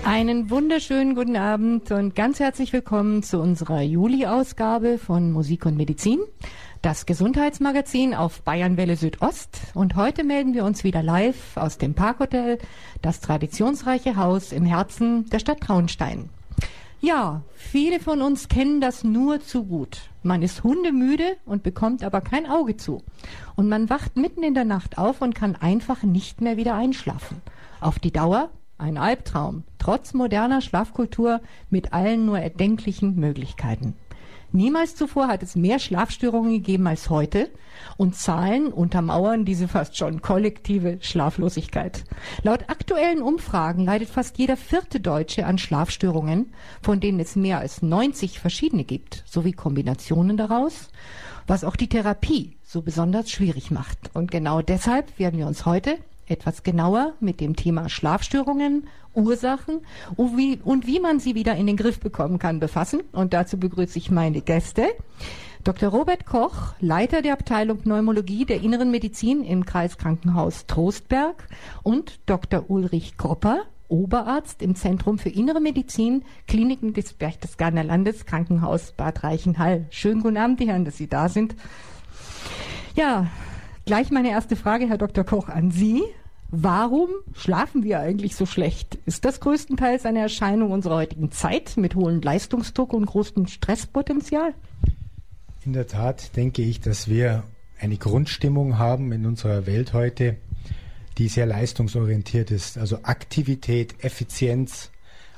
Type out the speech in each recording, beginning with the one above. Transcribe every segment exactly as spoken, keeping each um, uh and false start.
Einen wunderschönen guten Abend und ganz herzlich willkommen zu unserer Juli-Ausgabe von Musik und Medizin, das Gesundheitsmagazin auf Bayernwelle Südost. Und heute melden wir uns wieder live aus dem Parkhotel, das traditionsreiche Haus im Herzen der Stadt Traunstein. Ja, viele von uns kennen das nur zu gut. Man ist hundemüde und bekommt aber kein Auge zu. Und man wacht mitten in der Nacht auf und kann einfach nicht mehr wieder einschlafen. Auf die Dauer ein Albtraum, trotz moderner Schlafkultur mit allen nur erdenklichen Möglichkeiten. Niemals zuvor hat es mehr Schlafstörungen gegeben als heute und Zahlen untermauern diese fast schon kollektive Schlaflosigkeit. Laut aktuellen Umfragen leidet fast jeder vierte Deutsche an Schlafstörungen, von denen es mehr als neunzig verschiedene gibt, sowie Kombinationen daraus, was auch die Therapie so besonders schwierig macht. Und genau deshalb werden wir uns heute etwas genauer mit dem Thema Schlafstörungen, Ursachen und wie, und wie man sie wieder in den Griff bekommen kann, befassen. Und dazu begrüße ich meine Gäste. Doktor Robert Koch, Leiter der Abteilung Pneumologie der Inneren Medizin im Kreiskrankenhaus Trostberg, und Doktor Ulrich Kropper, Oberarzt im Zentrum für Innere Medizin, Kliniken des Berchtesgadener Landeskrankenhaus Bad Reichenhall. Schönen guten Abend, die Herren, dass Sie da sind. Ja, gleich meine erste Frage, Herr Doktor Koch, an Sie. Warum schlafen wir eigentlich so schlecht? Ist das größtenteils eine Erscheinung unserer heutigen Zeit mit hohem Leistungsdruck und großem Stresspotenzial? In der Tat denke ich, dass wir eine Grundstimmung haben in unserer Welt heute, die sehr leistungsorientiert ist. Also Aktivität, Effizienz,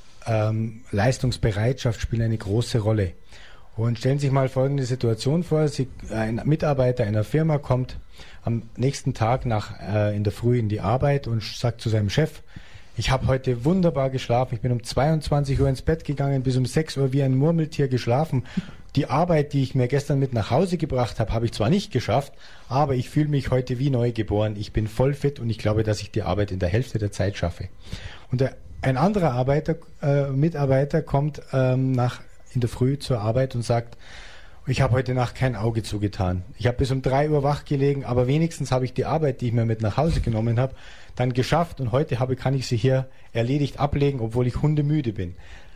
ähm, Leistungsbereitschaft spielen eine große Rolle. Und stellen Sie sich mal folgende Situation vor. Sie, ein Mitarbeiter einer Firma kommt am nächsten Tag nach, äh, in der Früh in die Arbeit und sagt zu seinem Chef: Ich habe heute wunderbar geschlafen. Ich bin um zweiundzwanzig Uhr ins Bett gegangen, bis um sechs Uhr wie ein Murmeltier geschlafen. Die Arbeit, die ich mir gestern mit nach Hause gebracht habe, habe ich zwar nicht geschafft, aber ich fühle mich heute wie neu geboren. Ich bin voll fit und ich glaube, dass ich die Arbeit in der Hälfte der Zeit schaffe. Und der, ein anderer Arbeiter, äh, Mitarbeiter kommt ähm, nach in der Früh zur Arbeit und sagt: Ich habe heute Nacht kein Auge zugetan. Ich habe bis um drei Uhr wach gelegen, aber wenigstens habe ich die Arbeit, die ich mir mit nach Hause genommen habe, dann geschafft und heute habe, kann ich sie hier erledigt ablegen, obwohl ich hundemüde bin.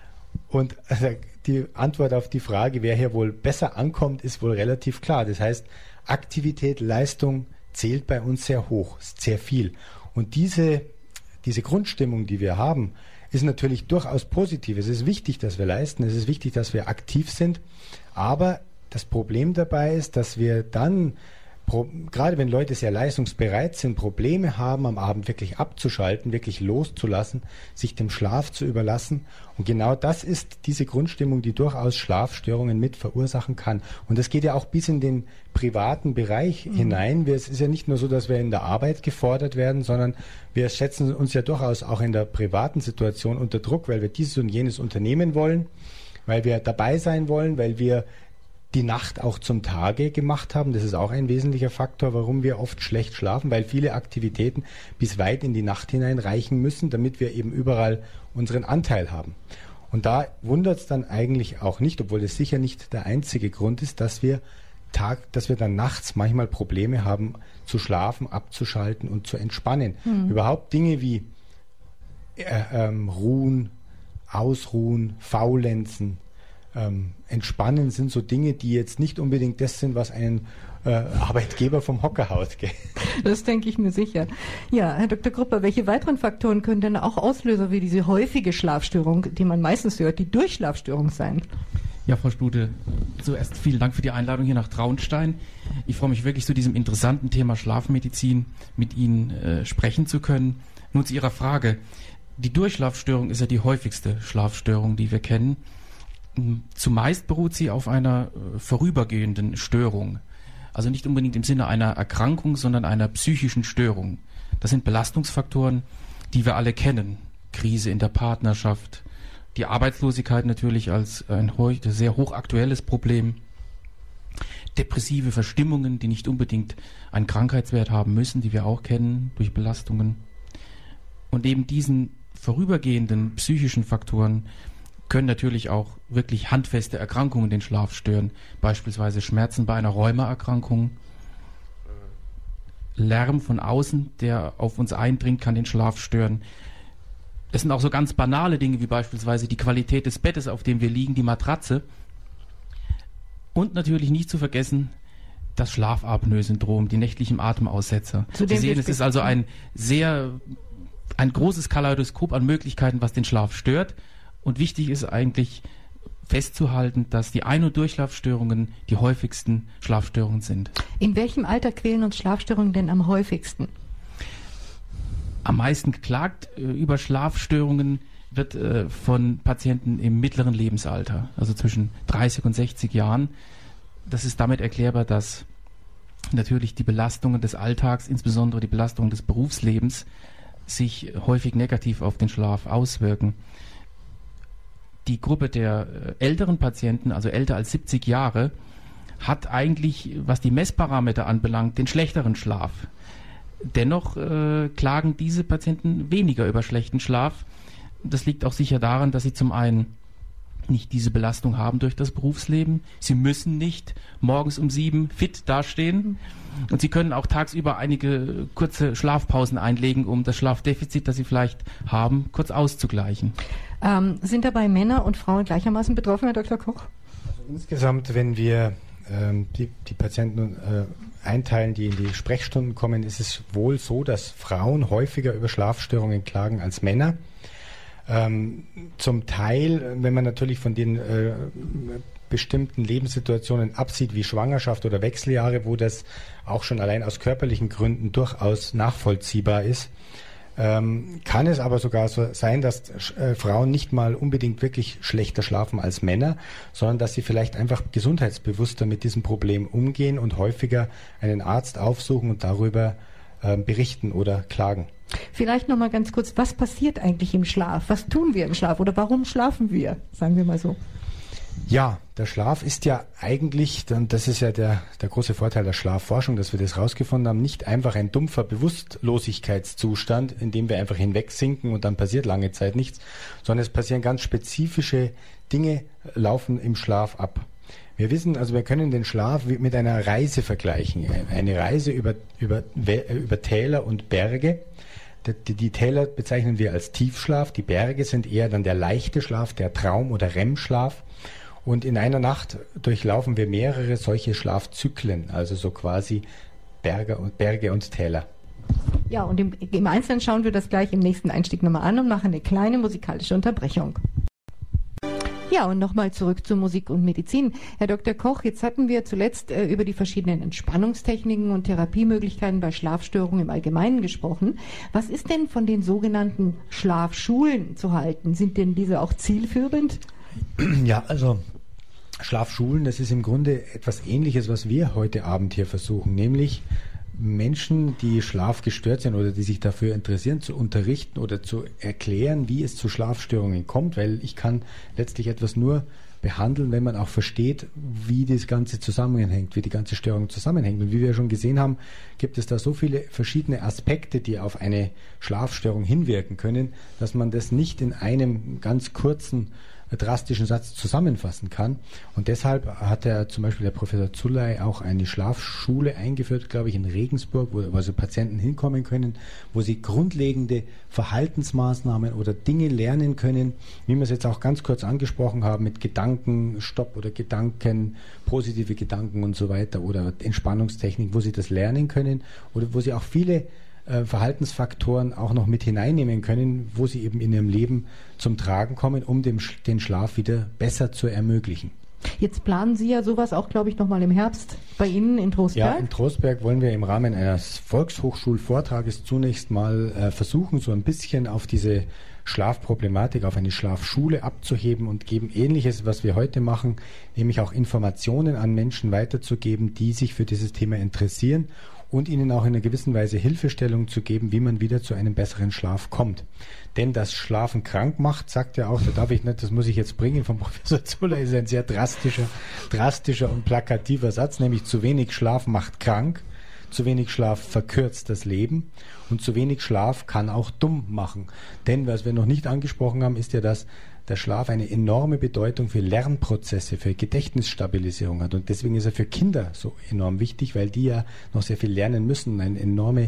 Und also, die Antwort auf die Frage, wer hier wohl besser ankommt, ist wohl relativ klar. Das heißt, Aktivität, Leistung zählt bei uns sehr hoch, sehr viel. Und diese, diese Grundstimmung, die wir haben, ist natürlich durchaus positiv. Es ist wichtig, dass wir leisten, es ist wichtig, dass wir aktiv sind, aber das Problem dabei ist, dass wir dann, pro, gerade wenn Leute sehr leistungsbereit sind, Probleme haben, am Abend wirklich abzuschalten, wirklich loszulassen, sich dem Schlaf zu überlassen. Und genau das ist diese Grundstimmung, die durchaus Schlafstörungen mit verursachen kann. Und das geht ja auch bis in den privaten Bereich mhm. hinein. Wir, es ist ja nicht nur so, dass wir in der Arbeit gefordert werden, sondern wir setzen uns ja durchaus auch in der privaten Situation unter Druck, weil wir dieses und jenes unternehmen wollen, weil wir dabei sein wollen, weil wir die Nacht auch zum Tage gemacht haben. Das ist auch ein wesentlicher Faktor, warum wir oft schlecht schlafen, weil viele Aktivitäten bis weit in die Nacht hinein reichen müssen, damit wir eben überall unseren Anteil haben. Und da wundert es dann eigentlich auch nicht, obwohl es sicher nicht der einzige Grund ist, dass wir Tag, dass wir dann nachts manchmal Probleme haben, zu schlafen, abzuschalten und zu entspannen. Mhm. Überhaupt Dinge wie äh, ähm, Ruhen, Ausruhen, Faulenzen, Ähm, Entspannen sind so Dinge, die jetzt nicht unbedingt das sind, was einen äh, Arbeitgeber vom Hocker haut. Gell? Das denke ich mir sicher. Ja, Herr Doktor Kropper, welche weiteren Faktoren können denn auch Auslöser wie diese häufige Schlafstörung, die man meistens hört, die Durchschlafstörung sein? Ja, Frau Stute, zuerst vielen Dank für die Einladung hier nach Traunstein. Ich freue mich wirklich, zu diesem interessanten Thema Schlafmedizin mit Ihnen äh, sprechen zu können. Nun zu Ihrer Frage. Die Durchschlafstörung ist ja die häufigste Schlafstörung, die wir kennen. Zumeist beruht sie auf einer äh, vorübergehenden Störung. Also nicht unbedingt im Sinne einer Erkrankung, sondern einer psychischen Störung. Das sind Belastungsfaktoren, die wir alle kennen. Krise in der Partnerschaft, die Arbeitslosigkeit natürlich als ein heute sehr hochaktuelles Problem, depressive Verstimmungen, die nicht unbedingt einen Krankheitswert haben müssen, die wir auch kennen durch Belastungen. Und neben diesen vorübergehenden psychischen Faktoren können natürlich auch wirklich handfeste Erkrankungen den Schlaf stören, beispielsweise Schmerzen bei einer Rheumaerkrankung. Lärm von außen, der auf uns eindringt, kann den Schlaf stören. Das sind auch so ganz banale Dinge wie beispielsweise die Qualität des Bettes, auf dem wir liegen, die Matratze. Und natürlich nicht zu vergessen das Schlafapnoe-Syndrom, die nächtlichen Atemaussetzer. Sie sehen, es ist also ein sehr, ein großes Kaleidoskop an Möglichkeiten, was den Schlaf stört. Und wichtig ist eigentlich festzuhalten, dass die Ein- und Durchschlafstörungen die häufigsten Schlafstörungen sind. In welchem Alter quälen uns Schlafstörungen denn am häufigsten? Am meisten geklagt äh, über Schlafstörungen wird äh, von Patienten im mittleren Lebensalter, also zwischen dreißig und sechzig Jahren. Das ist damit erklärbar, dass natürlich die Belastungen des Alltags, insbesondere die Belastungen des Berufslebens, sich häufig negativ auf den Schlaf auswirken. Die Gruppe der äh, älteren Patienten, also älter als siebzig Jahre, hat eigentlich, was die Messparameter anbelangt, den schlechteren Schlaf. Dennoch äh, klagen diese Patienten weniger über schlechten Schlaf. Das liegt auch sicher daran, dass sie zum einen nicht diese Belastung haben durch das Berufsleben. Sie müssen nicht morgens um sieben fit dastehen. Und sie können auch tagsüber einige kurze Schlafpausen einlegen, um das Schlafdefizit, das sie vielleicht haben, kurz auszugleichen. Ähm, sind dabei Männer und Frauen gleichermaßen betroffen, Herr Doktor Koch? Also insgesamt, wenn wir ähm, die, die Patienten äh, einteilen, die in die Sprechstunden kommen, ist es wohl so, dass Frauen häufiger über Schlafstörungen klagen als Männer. Ähm, zum Teil, wenn man natürlich von den äh, bestimmten Lebenssituationen absieht, wie Schwangerschaft oder Wechseljahre, wo das auch schon allein aus körperlichen Gründen durchaus nachvollziehbar ist, ähm, kann es aber sogar so sein, dass äh, Frauen nicht mal unbedingt wirklich schlechter schlafen als Männer, sondern dass sie vielleicht einfach gesundheitsbewusster mit diesem Problem umgehen und häufiger einen Arzt aufsuchen und darüber äh, berichten oder klagen. Vielleicht noch mal ganz kurz, was passiert eigentlich im Schlaf? Was tun wir im Schlaf oder warum schlafen wir? Sagen wir mal so. Ja, der Schlaf ist ja eigentlich, und das ist ja der, der große Vorteil der Schlafforschung, dass wir das rausgefunden haben, nicht einfach ein dumpfer Bewusstlosigkeitszustand, in dem wir einfach hinwegsinken und dann passiert lange Zeit nichts, sondern es passieren ganz spezifische Dinge, laufen im Schlaf ab. Wir wissen, also wir können den Schlaf mit einer Reise vergleichen. Eine Reise über, über, über Täler und Berge. Die, die Täler bezeichnen wir als Tiefschlaf, die Berge sind eher dann der leichte Schlaf, der Traum- oder R E M-Schlaf. Und in einer Nacht durchlaufen wir mehrere solche Schlafzyklen, also so quasi Berge und, Berge und Täler. Ja, und im, im Einzelnen schauen wir das gleich im nächsten Einstieg nochmal an und machen eine kleine musikalische Unterbrechung. Ja, und nochmal zurück zu Musik und Medizin. Herr Doktor Koch, jetzt hatten wir zuletzt äh, über die verschiedenen Entspannungstechniken und Therapiemöglichkeiten bei Schlafstörungen im Allgemeinen gesprochen. Was ist denn von den sogenannten Schlafschulen zu halten? Sind denn diese auch zielführend? Ja, also Schlafschulen, das ist im Grunde etwas Ähnliches, was wir heute Abend hier versuchen, nämlich Menschen, die schlafgestört sind oder die sich dafür interessieren, zu unterrichten oder zu erklären, wie es zu Schlafstörungen kommt, weil ich kann letztlich etwas nur behandeln, wenn man auch versteht, wie das Ganze zusammenhängt, wie die ganze Störung zusammenhängt. Und wie wir schon gesehen haben, gibt es da so viele verschiedene Aspekte, die auf eine Schlafstörung hinwirken können, dass man das nicht in einem ganz kurzen drastischen Satz zusammenfassen kann. Und deshalb hat er zum Beispiel der Professor Zuley auch eine Schlafschule eingeführt, glaube ich, in Regensburg, wo also Patienten hinkommen können, wo sie grundlegende Verhaltensmaßnahmen oder Dinge lernen können, wie wir es jetzt auch ganz kurz angesprochen haben, mit Gedankenstopp oder Gedanken, positive Gedanken und so weiter oder Entspannungstechnik, wo sie das lernen können oder wo sie auch viele Verhaltensfaktoren auch noch mit hineinnehmen können, wo sie eben in ihrem Leben zum Tragen kommen, um dem, den Schlaf wieder besser zu ermöglichen. Jetzt planen Sie ja sowas auch, glaube ich, nochmal im Herbst bei Ihnen in Trostberg. Ja, in Trostberg wollen wir im Rahmen eines Volkshochschulvortrages zunächst mal äh, versuchen, so ein bisschen auf diese Schlafproblematik, auf eine Schlafschule abzuheben und geben Ähnliches, was wir heute machen, nämlich auch Informationen an Menschen weiterzugeben, die sich für dieses Thema interessieren und ihnen auch in einer gewissen Weise Hilfestellung zu geben, wie man wieder zu einem besseren Schlaf kommt. Denn das Schlafen krank macht, sagt er auch, da darf ich nicht, das muss ich jetzt bringen vom Professor Zuller, ist ein sehr drastischer, drastischer und plakativer Satz, nämlich zu wenig Schlaf macht krank, zu wenig Schlaf verkürzt das Leben und zu wenig Schlaf kann auch dumm machen. Denn was wir noch nicht angesprochen haben, ist ja, dass der Schlaf eine enorme Bedeutung für Lernprozesse, für Gedächtnisstabilisierung hat. Und deswegen ist er für Kinder so enorm wichtig, weil die ja noch sehr viel lernen müssen, eine enorme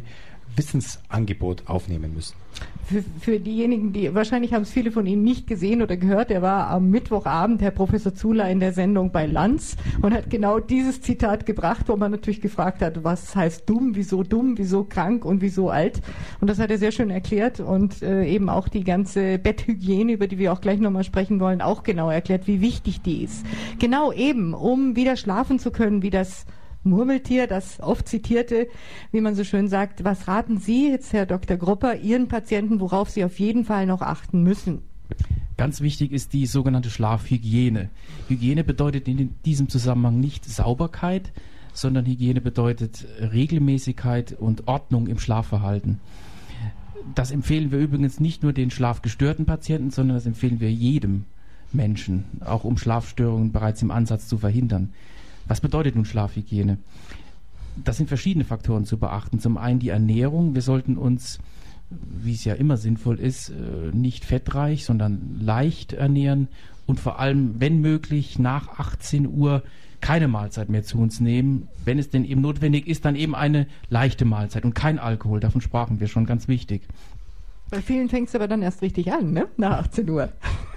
Wissensangebot aufnehmen müssen. Für, für diejenigen, die, wahrscheinlich haben es viele von Ihnen nicht gesehen oder gehört, er war am Mittwochabend, Herr Professor Zuler, in der Sendung bei Lanz und hat genau dieses Zitat gebracht, wo man natürlich gefragt hat, was heißt dumm, wieso dumm, wieso krank und wieso alt. Und das hat er sehr schön erklärt und äh, eben auch die ganze Betthygiene, über die wir auch gleich nochmal sprechen wollen, auch genau erklärt, wie wichtig die ist. Genau eben, um wieder schlafen zu können, wie das Murmeltier, das oft zitierte, wie man so schön sagt. Was raten Sie jetzt, Herr Doktor Grupper, Ihren Patienten, worauf sie auf jeden Fall noch achten müssen? Ganz wichtig ist die sogenannte Schlafhygiene. Hygiene bedeutet in diesem Zusammenhang nicht Sauberkeit, sondern Hygiene bedeutet Regelmäßigkeit und Ordnung im Schlafverhalten. Das empfehlen wir übrigens nicht nur den schlafgestörten Patienten, sondern das empfehlen wir jedem Menschen, auch um Schlafstörungen bereits im Ansatz zu verhindern. Was bedeutet nun Schlafhygiene? Das sind verschiedene Faktoren zu beachten. Zum einen die Ernährung. Wir sollten uns, wie es ja immer sinnvoll ist, nicht fettreich, sondern leicht ernähren und vor allem, wenn möglich, nach achtzehn Uhr keine Mahlzeit mehr zu uns nehmen. Wenn es denn eben notwendig ist, dann eben eine leichte Mahlzeit und kein Alkohol. Davon sprachen wir schon, ganz wichtig. Bei vielen fängt es aber dann erst richtig an, ne? Nach achtzehn Uhr.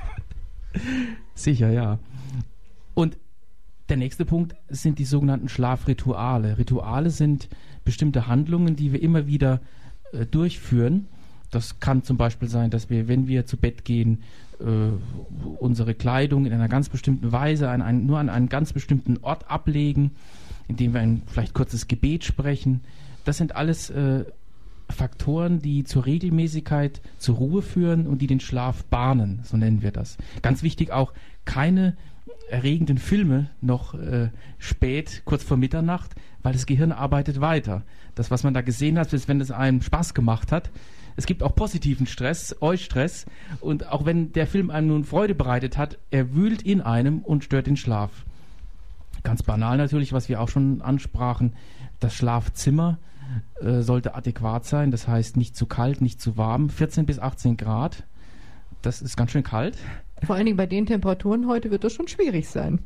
Sicher, ja. Und der nächste Punkt sind die sogenannten Schlafrituale. Rituale sind bestimmte Handlungen, die wir immer wieder äh, durchführen. Das kann zum Beispiel sein, dass wir, wenn wir zu Bett gehen, äh, unsere Kleidung in einer ganz bestimmten Weise an einen, nur an einen ganz bestimmten Ort ablegen, indem wir ein vielleicht kurzes Gebet sprechen. Das sind alles äh, Faktoren, die zur Regelmäßigkeit, zur Ruhe führen und die den Schlaf bahnen, so nennen wir das. Ganz wichtig auch, keine erregenden Filme noch äh, spät, kurz vor Mitternacht, weil das Gehirn arbeitet weiter. Das, was man da gesehen hat, ist, wenn es einem Spaß gemacht hat. Es gibt auch positiven Stress, Eustress. Und auch wenn der Film einem nun Freude bereitet hat, er wühlt in einem und stört den Schlaf. Ganz banal natürlich, was wir auch schon ansprachen, das Schlafzimmer äh, sollte adäquat sein. Das heißt nicht zu kalt, nicht zu warm. vierzehn bis achtzehn Grad, das ist ganz schön kalt. Vor allen Dingen bei den Temperaturen heute wird das schon schwierig sein.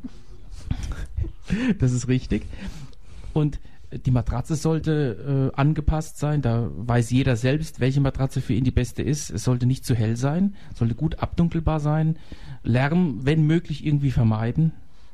Das ist richtig. Und die Matratze sollte äh, angepasst sein. Da weiß jeder selbst, welche Matratze für ihn die beste ist. Es sollte nicht zu hell sein, sollte gut abdunkelbar sein. Lärm, wenn möglich, irgendwie vermeiden.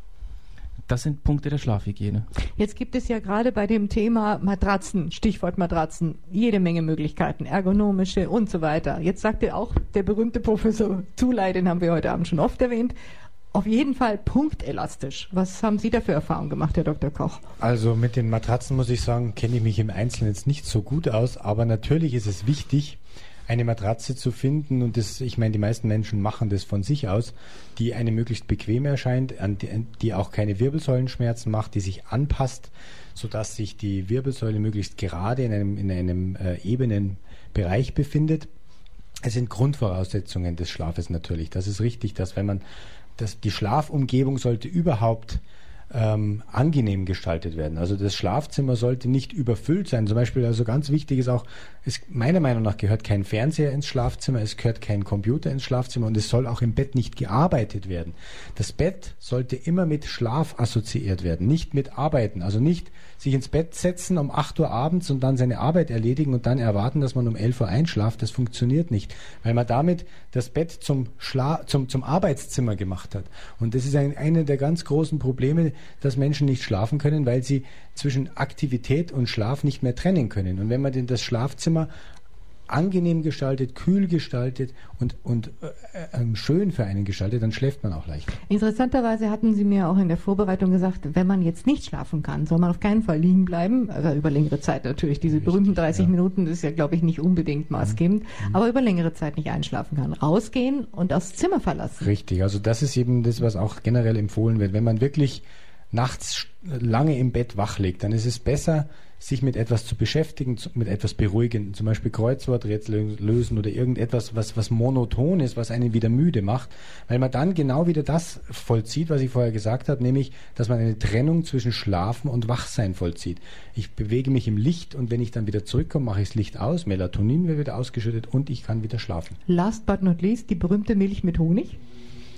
Das sind Punkte der Schlafhygiene. Jetzt gibt es ja gerade bei dem Thema Matratzen, Stichwort Matratzen, jede Menge Möglichkeiten, ergonomische und so weiter. Jetzt sagte auch der berühmte Professor Zuley, den haben wir heute Abend schon oft erwähnt, auf jeden Fall punktelastisch. Was haben Sie da für Erfahrungen gemacht, Herr Doktor Koch? Also mit den Matratzen muss ich sagen, kenne ich mich im Einzelnen jetzt nicht so gut aus, aber natürlich ist es wichtig, eine Matratze zu finden, und das, ich meine, die meisten Menschen machen das von sich aus, die eine möglichst bequem erscheint, die auch keine Wirbelsäulenschmerzen macht, die sich anpasst, sodass sich die Wirbelsäule möglichst gerade in einem, in einem äh, ebenen Bereich befindet. Es sind Grundvoraussetzungen des Schlafes natürlich. Das ist richtig, dass wenn man, dass die Schlafumgebung sollte überhaupt Ähm, angenehm gestaltet werden. Also das Schlafzimmer sollte nicht überfüllt sein. Zum Beispiel, also ganz wichtig ist auch, es, meiner Meinung nach gehört kein Fernseher ins Schlafzimmer, es gehört kein Computer ins Schlafzimmer und es soll auch im Bett nicht gearbeitet werden. Das Bett sollte immer mit Schlaf assoziiert werden, nicht mit Arbeiten. Also nicht sich ins Bett setzen um acht Uhr abends und dann seine Arbeit erledigen und dann erwarten, dass man um elf Uhr einschlaft. Das funktioniert nicht, weil man damit das Bett zum, Schla- zum, zum Arbeitszimmer gemacht hat. Und das ist ein, eine der ganz großen Probleme, dass Menschen nicht schlafen können, weil sie zwischen Aktivität und Schlaf nicht mehr trennen können. Und wenn man denn das Schlafzimmer angenehm gestaltet, kühl gestaltet und, und äh, äh, schön für einen gestaltet, dann schläft man auch leicht. Interessanterweise hatten Sie mir auch in der Vorbereitung gesagt, wenn man jetzt nicht schlafen kann, soll man auf keinen Fall liegen bleiben, also über längere Zeit natürlich. Diese Richtig, berühmten dreißig ja. Minuten, das ist ja, glaube ich, nicht unbedingt maßgebend, mhm. aber über längere Zeit nicht einschlafen kann. Rausgehen und das Zimmer verlassen. Richtig, also das ist eben das, was auch generell empfohlen wird. Wenn man wirklich nachts lange im Bett wach liegt, dann ist es besser, sich mit etwas zu beschäftigen, mit etwas Beruhigendem, zum Beispiel Kreuzworträtsel lösen oder irgendetwas, was, was monoton ist, was einen wieder müde macht, weil man dann genau wieder das vollzieht, was ich vorher gesagt habe, nämlich, dass man eine Trennung zwischen Schlafen und Wachsein vollzieht. Ich bewege mich im Licht und wenn ich dann wieder zurückkomme, mache ich das Licht aus, Melatonin wird wieder ausgeschüttet und ich kann wieder schlafen. Last but not least, die berühmte Milch mit Honig?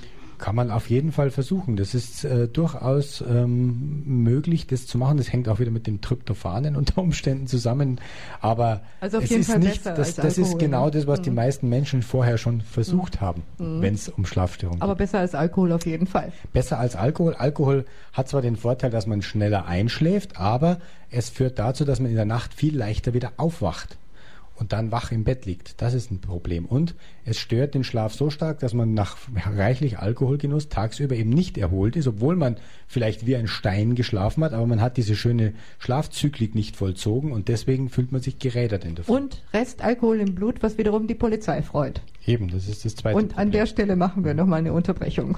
Kann man auf jeden Fall versuchen. Das ist äh, durchaus ähm, möglich, das zu machen. Das hängt auch wieder mit dem Tryptophanen unter Umständen zusammen. Aber also auf es jeden ist Fall nicht, besser das, als das Alkohol, ist genau ne? das, was mhm. die meisten Menschen vorher schon versucht mhm. haben, mhm. wenn es um Schlafstörungen geht. Aber besser als Alkohol auf jeden Fall. Besser als Alkohol. Alkohol hat zwar den Vorteil, dass man schneller einschläft, aber es führt dazu, dass man in der Nacht viel leichter wieder aufwacht und dann wach im Bett liegt. Das ist ein Problem. Und es stört den Schlaf so stark, dass man nach reichlich Alkoholgenuss tagsüber eben nicht erholt ist, obwohl man vielleicht wie ein Stein geschlafen hat, aber man hat diese schöne Schlafzyklik nicht vollzogen und deswegen fühlt man sich gerädert in der Früh. Und Restalkohol im Blut, was wiederum die Polizei freut. Eben, das ist das zweite Und Problem. an der Stelle machen wir nochmal eine Unterbrechung.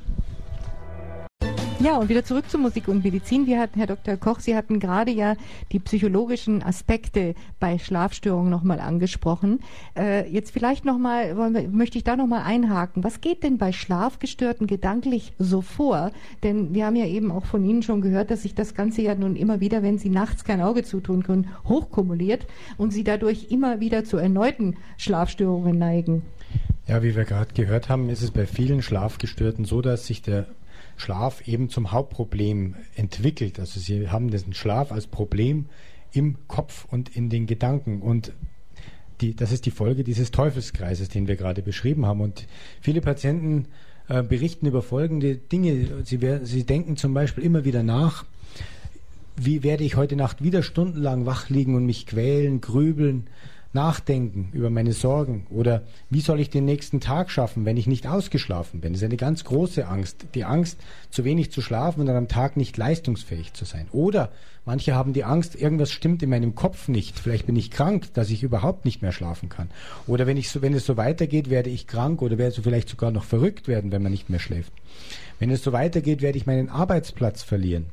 Ja, und wieder zurück zu Musik und Medizin. Wir hatten, Herr Doktor Koch, Sie hatten gerade ja die psychologischen Aspekte bei Schlafstörungen nochmal angesprochen. Äh, jetzt vielleicht nochmal, möchte ich da nochmal einhaken. Was geht denn bei Schlafgestörten gedanklich so vor? Denn wir haben ja eben auch von Ihnen schon gehört, dass sich das Ganze ja nun immer wieder, wenn Sie nachts kein Auge zutun können, hochkumuliert und Sie dadurch immer wieder zu erneuten Schlafstörungen neigen. Ja, wie wir gerade gehört haben, ist es bei vielen Schlafgestörten so, dass sich der Schlaf eben zum Hauptproblem entwickelt. Also sie haben diesen Schlaf als Problem im Kopf und in den Gedanken. Und die, das ist die Folge dieses Teufelskreises, den wir gerade beschrieben haben. Und viele Patienten äh, berichten über folgende Dinge. Sie, sie denken zum Beispiel immer wieder nach, wie werde ich heute Nacht wieder stundenlang wach liegen und mich quälen, grübeln, nachdenken über meine Sorgen, oder wie soll ich den nächsten Tag schaffen, wenn ich nicht ausgeschlafen bin. Das ist eine ganz große Angst, die Angst, zu wenig zu schlafen und dann am Tag nicht leistungsfähig zu sein. Oder manche haben die Angst, irgendwas stimmt in meinem Kopf nicht, vielleicht bin ich krank, dass ich überhaupt nicht mehr schlafen kann. Oder wenn ich so, wenn es so weitergeht, werde ich krank oder werde so vielleicht sogar noch verrückt werden, wenn man nicht mehr schläft. Wenn es so weitergeht, werde ich meinen Arbeitsplatz verlieren.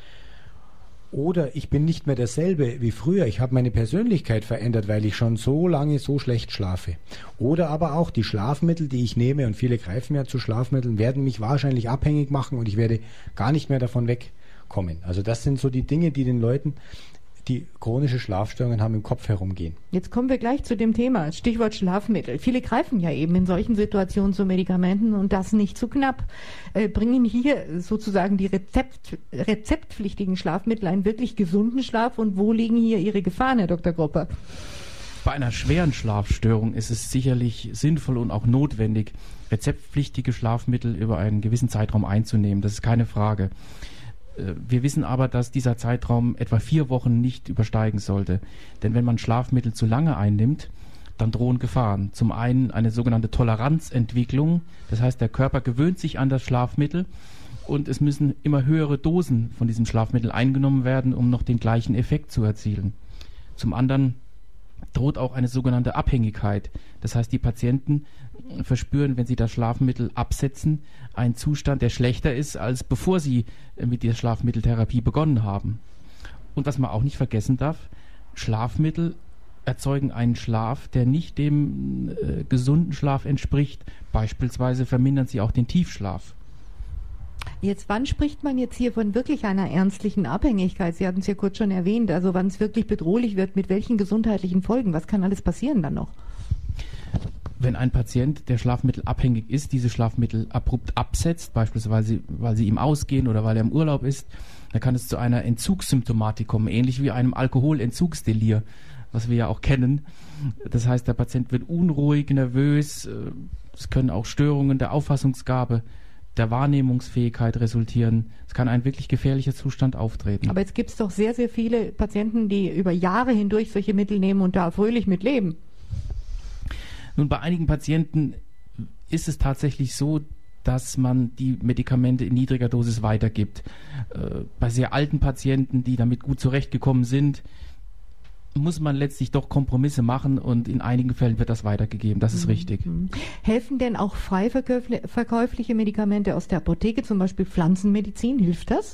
Oder ich bin nicht mehr derselbe wie früher. Ich habe meine Persönlichkeit verändert, weil ich schon so lange so schlecht schlafe. Oder aber auch die Schlafmittel, die ich nehme, und viele greifen ja zu Schlafmitteln, werden mich wahrscheinlich abhängig machen und ich werde gar nicht mehr davon wegkommen. Also das sind so die Dinge, die den Leuten, die chronische Schlafstörungen haben, im Kopf herumgehen. Jetzt kommen wir gleich zu dem Thema, Stichwort Schlafmittel. Viele greifen ja eben in solchen Situationen zu Medikamenten und das nicht zu knapp. Äh, bringen hier sozusagen die Rezept, rezeptpflichtigen Schlafmittel einen wirklich gesunden Schlaf und wo liegen hier Ihre Gefahren, Herr Doktor Gropper? Bei einer schweren Schlafstörung ist es sicherlich sinnvoll und auch notwendig, rezeptpflichtige Schlafmittel über einen gewissen Zeitraum einzunehmen. Das ist keine Frage. Wir wissen aber, dass dieser Zeitraum etwa vier Wochen nicht übersteigen sollte. Denn wenn man Schlafmittel zu lange einnimmt, dann drohen Gefahren. Zum einen eine sogenannte Toleranzentwicklung. Das heißt, der Körper gewöhnt sich an das Schlafmittel und es müssen immer höhere Dosen von diesem Schlafmittel eingenommen werden, um noch den gleichen Effekt zu erzielen. Zum anderen droht auch eine sogenannte Abhängigkeit. Das heißt, die Patienten verspüren, wenn sie das Schlafmittel absetzen, einen Zustand, der schlechter ist, als bevor sie mit der Schlafmitteltherapie begonnen haben. Und was man auch nicht vergessen darf, Schlafmittel erzeugen einen Schlaf, der nicht dem äh, gesunden Schlaf entspricht. Beispielsweise vermindern sie auch den Tiefschlaf. Jetzt, wann spricht man jetzt hier von wirklich einer ernstlichen Abhängigkeit? Sie hatten es ja kurz schon erwähnt, also wann es wirklich bedrohlich wird, mit welchen gesundheitlichen Folgen? Was kann alles passieren dann noch? Wenn ein Patient, der schlafmittelabhängig ist, diese Schlafmittel abrupt absetzt, beispielsweise weil sie ihm ausgehen oder weil er im Urlaub ist, dann kann es zu einer Entzugssymptomatik kommen, ähnlich wie einem Alkoholentzugsdelir, was wir ja auch kennen. Das heißt, der Patient wird unruhig, nervös, es können auch Störungen der Auffassungsgabe, der Wahrnehmungsfähigkeit resultieren. Es kann ein wirklich gefährlicher Zustand auftreten. Aber jetzt gibt es doch sehr, sehr viele Patienten, die über Jahre hindurch solche Mittel nehmen und da fröhlich mit leben. Nun, bei einigen Patienten ist es tatsächlich so, dass man die Medikamente in niedriger Dosis weitergibt. Äh, bei sehr alten Patienten, die damit gut zurechtgekommen sind, muss man letztlich doch Kompromisse machen und in einigen Fällen wird das weitergegeben. Das ist mhm. richtig. Helfen denn auch frei verkäufliche Medikamente aus der Apotheke, zum Beispiel Pflanzenmedizin? Hilft das?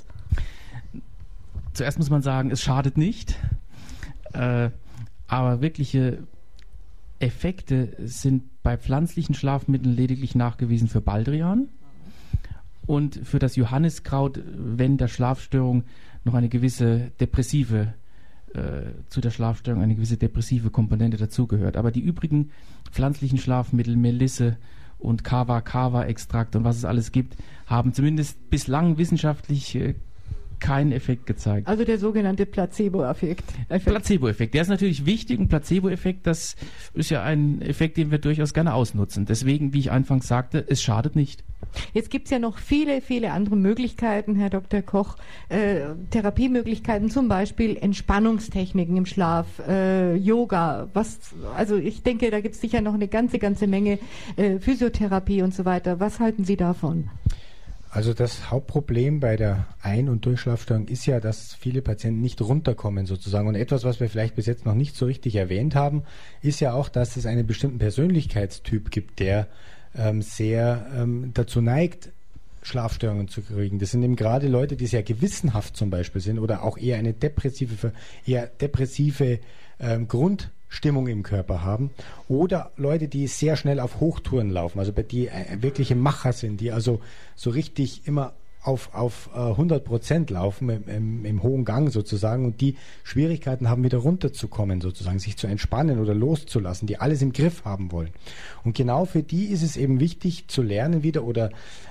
Zuerst muss man sagen, es schadet nicht. Äh, aber wirkliche Effekte sind bei pflanzlichen Schlafmitteln lediglich nachgewiesen für Baldrian und für das Johanniskraut, wenn der Schlafstörung noch eine gewisse depressive, äh, zu der Schlafstörung eine gewisse depressive Komponente dazugehört. Aber die übrigen pflanzlichen Schlafmittel, Melisse und Kava-Kava-Extrakt und was es alles gibt, haben zumindest bislang wissenschaftlich äh, keinen Effekt gezeigt. Also der sogenannte Placebo-Effekt. Effekt. Placebo-Effekt, der ist natürlich wichtig. Ein Placebo-Effekt, das ist ja ein Effekt, den wir durchaus gerne ausnutzen. Deswegen, wie ich anfangs sagte, es schadet nicht. Jetzt gibt es ja noch viele, viele andere Möglichkeiten, Herr Doktor Koch. Äh, Therapiemöglichkeiten, zum Beispiel Entspannungstechniken im Schlaf, äh, Yoga. Was, also ich denke, da gibt es sicher noch eine ganze, ganze Menge äh, Physiotherapie und so weiter. Was halten Sie davon? Also das Hauptproblem bei der Ein- und Durchschlafstörung ist ja, dass viele Patienten nicht runterkommen sozusagen. Und etwas, was wir vielleicht bis jetzt noch nicht so richtig erwähnt haben, ist ja auch, dass es einen bestimmten Persönlichkeitstyp gibt, der ähm, sehr ähm, dazu neigt, Schlafstörungen zu kriegen. Das sind eben gerade Leute, die sehr gewissenhaft zum Beispiel sind oder auch eher eine depressive, eher depressive ähm, Grund Stimmung im Körper haben oder Leute, die sehr schnell auf Hochtouren laufen, also die äh, wirkliche Macher sind, die also so richtig immer auf, auf äh, hundert Prozent laufen, im, im, im hohen Gang sozusagen und die Schwierigkeiten haben, wieder runterzukommen sozusagen, sich zu entspannen oder loszulassen, die alles im Griff haben wollen. Und genau für die ist es eben wichtig zu lernen wieder oder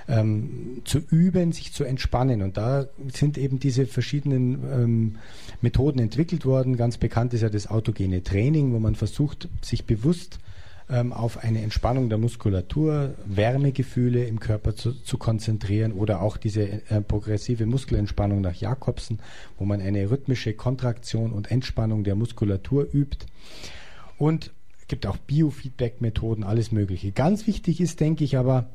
ähm, zu üben, sich zu entspannen. Und da sind eben diese verschiedenen ähm, Methoden entwickelt worden. Ganz bekannt ist ja das autogene Training, wo man versucht, sich bewusst ähm, auf eine Entspannung der Muskulatur, Wärmegefühle im Körper zu, zu konzentrieren oder auch diese äh, progressive Muskelentspannung nach Jakobsen, wo man eine rhythmische Kontraktion und Entspannung der Muskulatur übt. Und es gibt auch Biofeedback-Methoden, alles Mögliche. Ganz wichtig ist, denke ich, aber,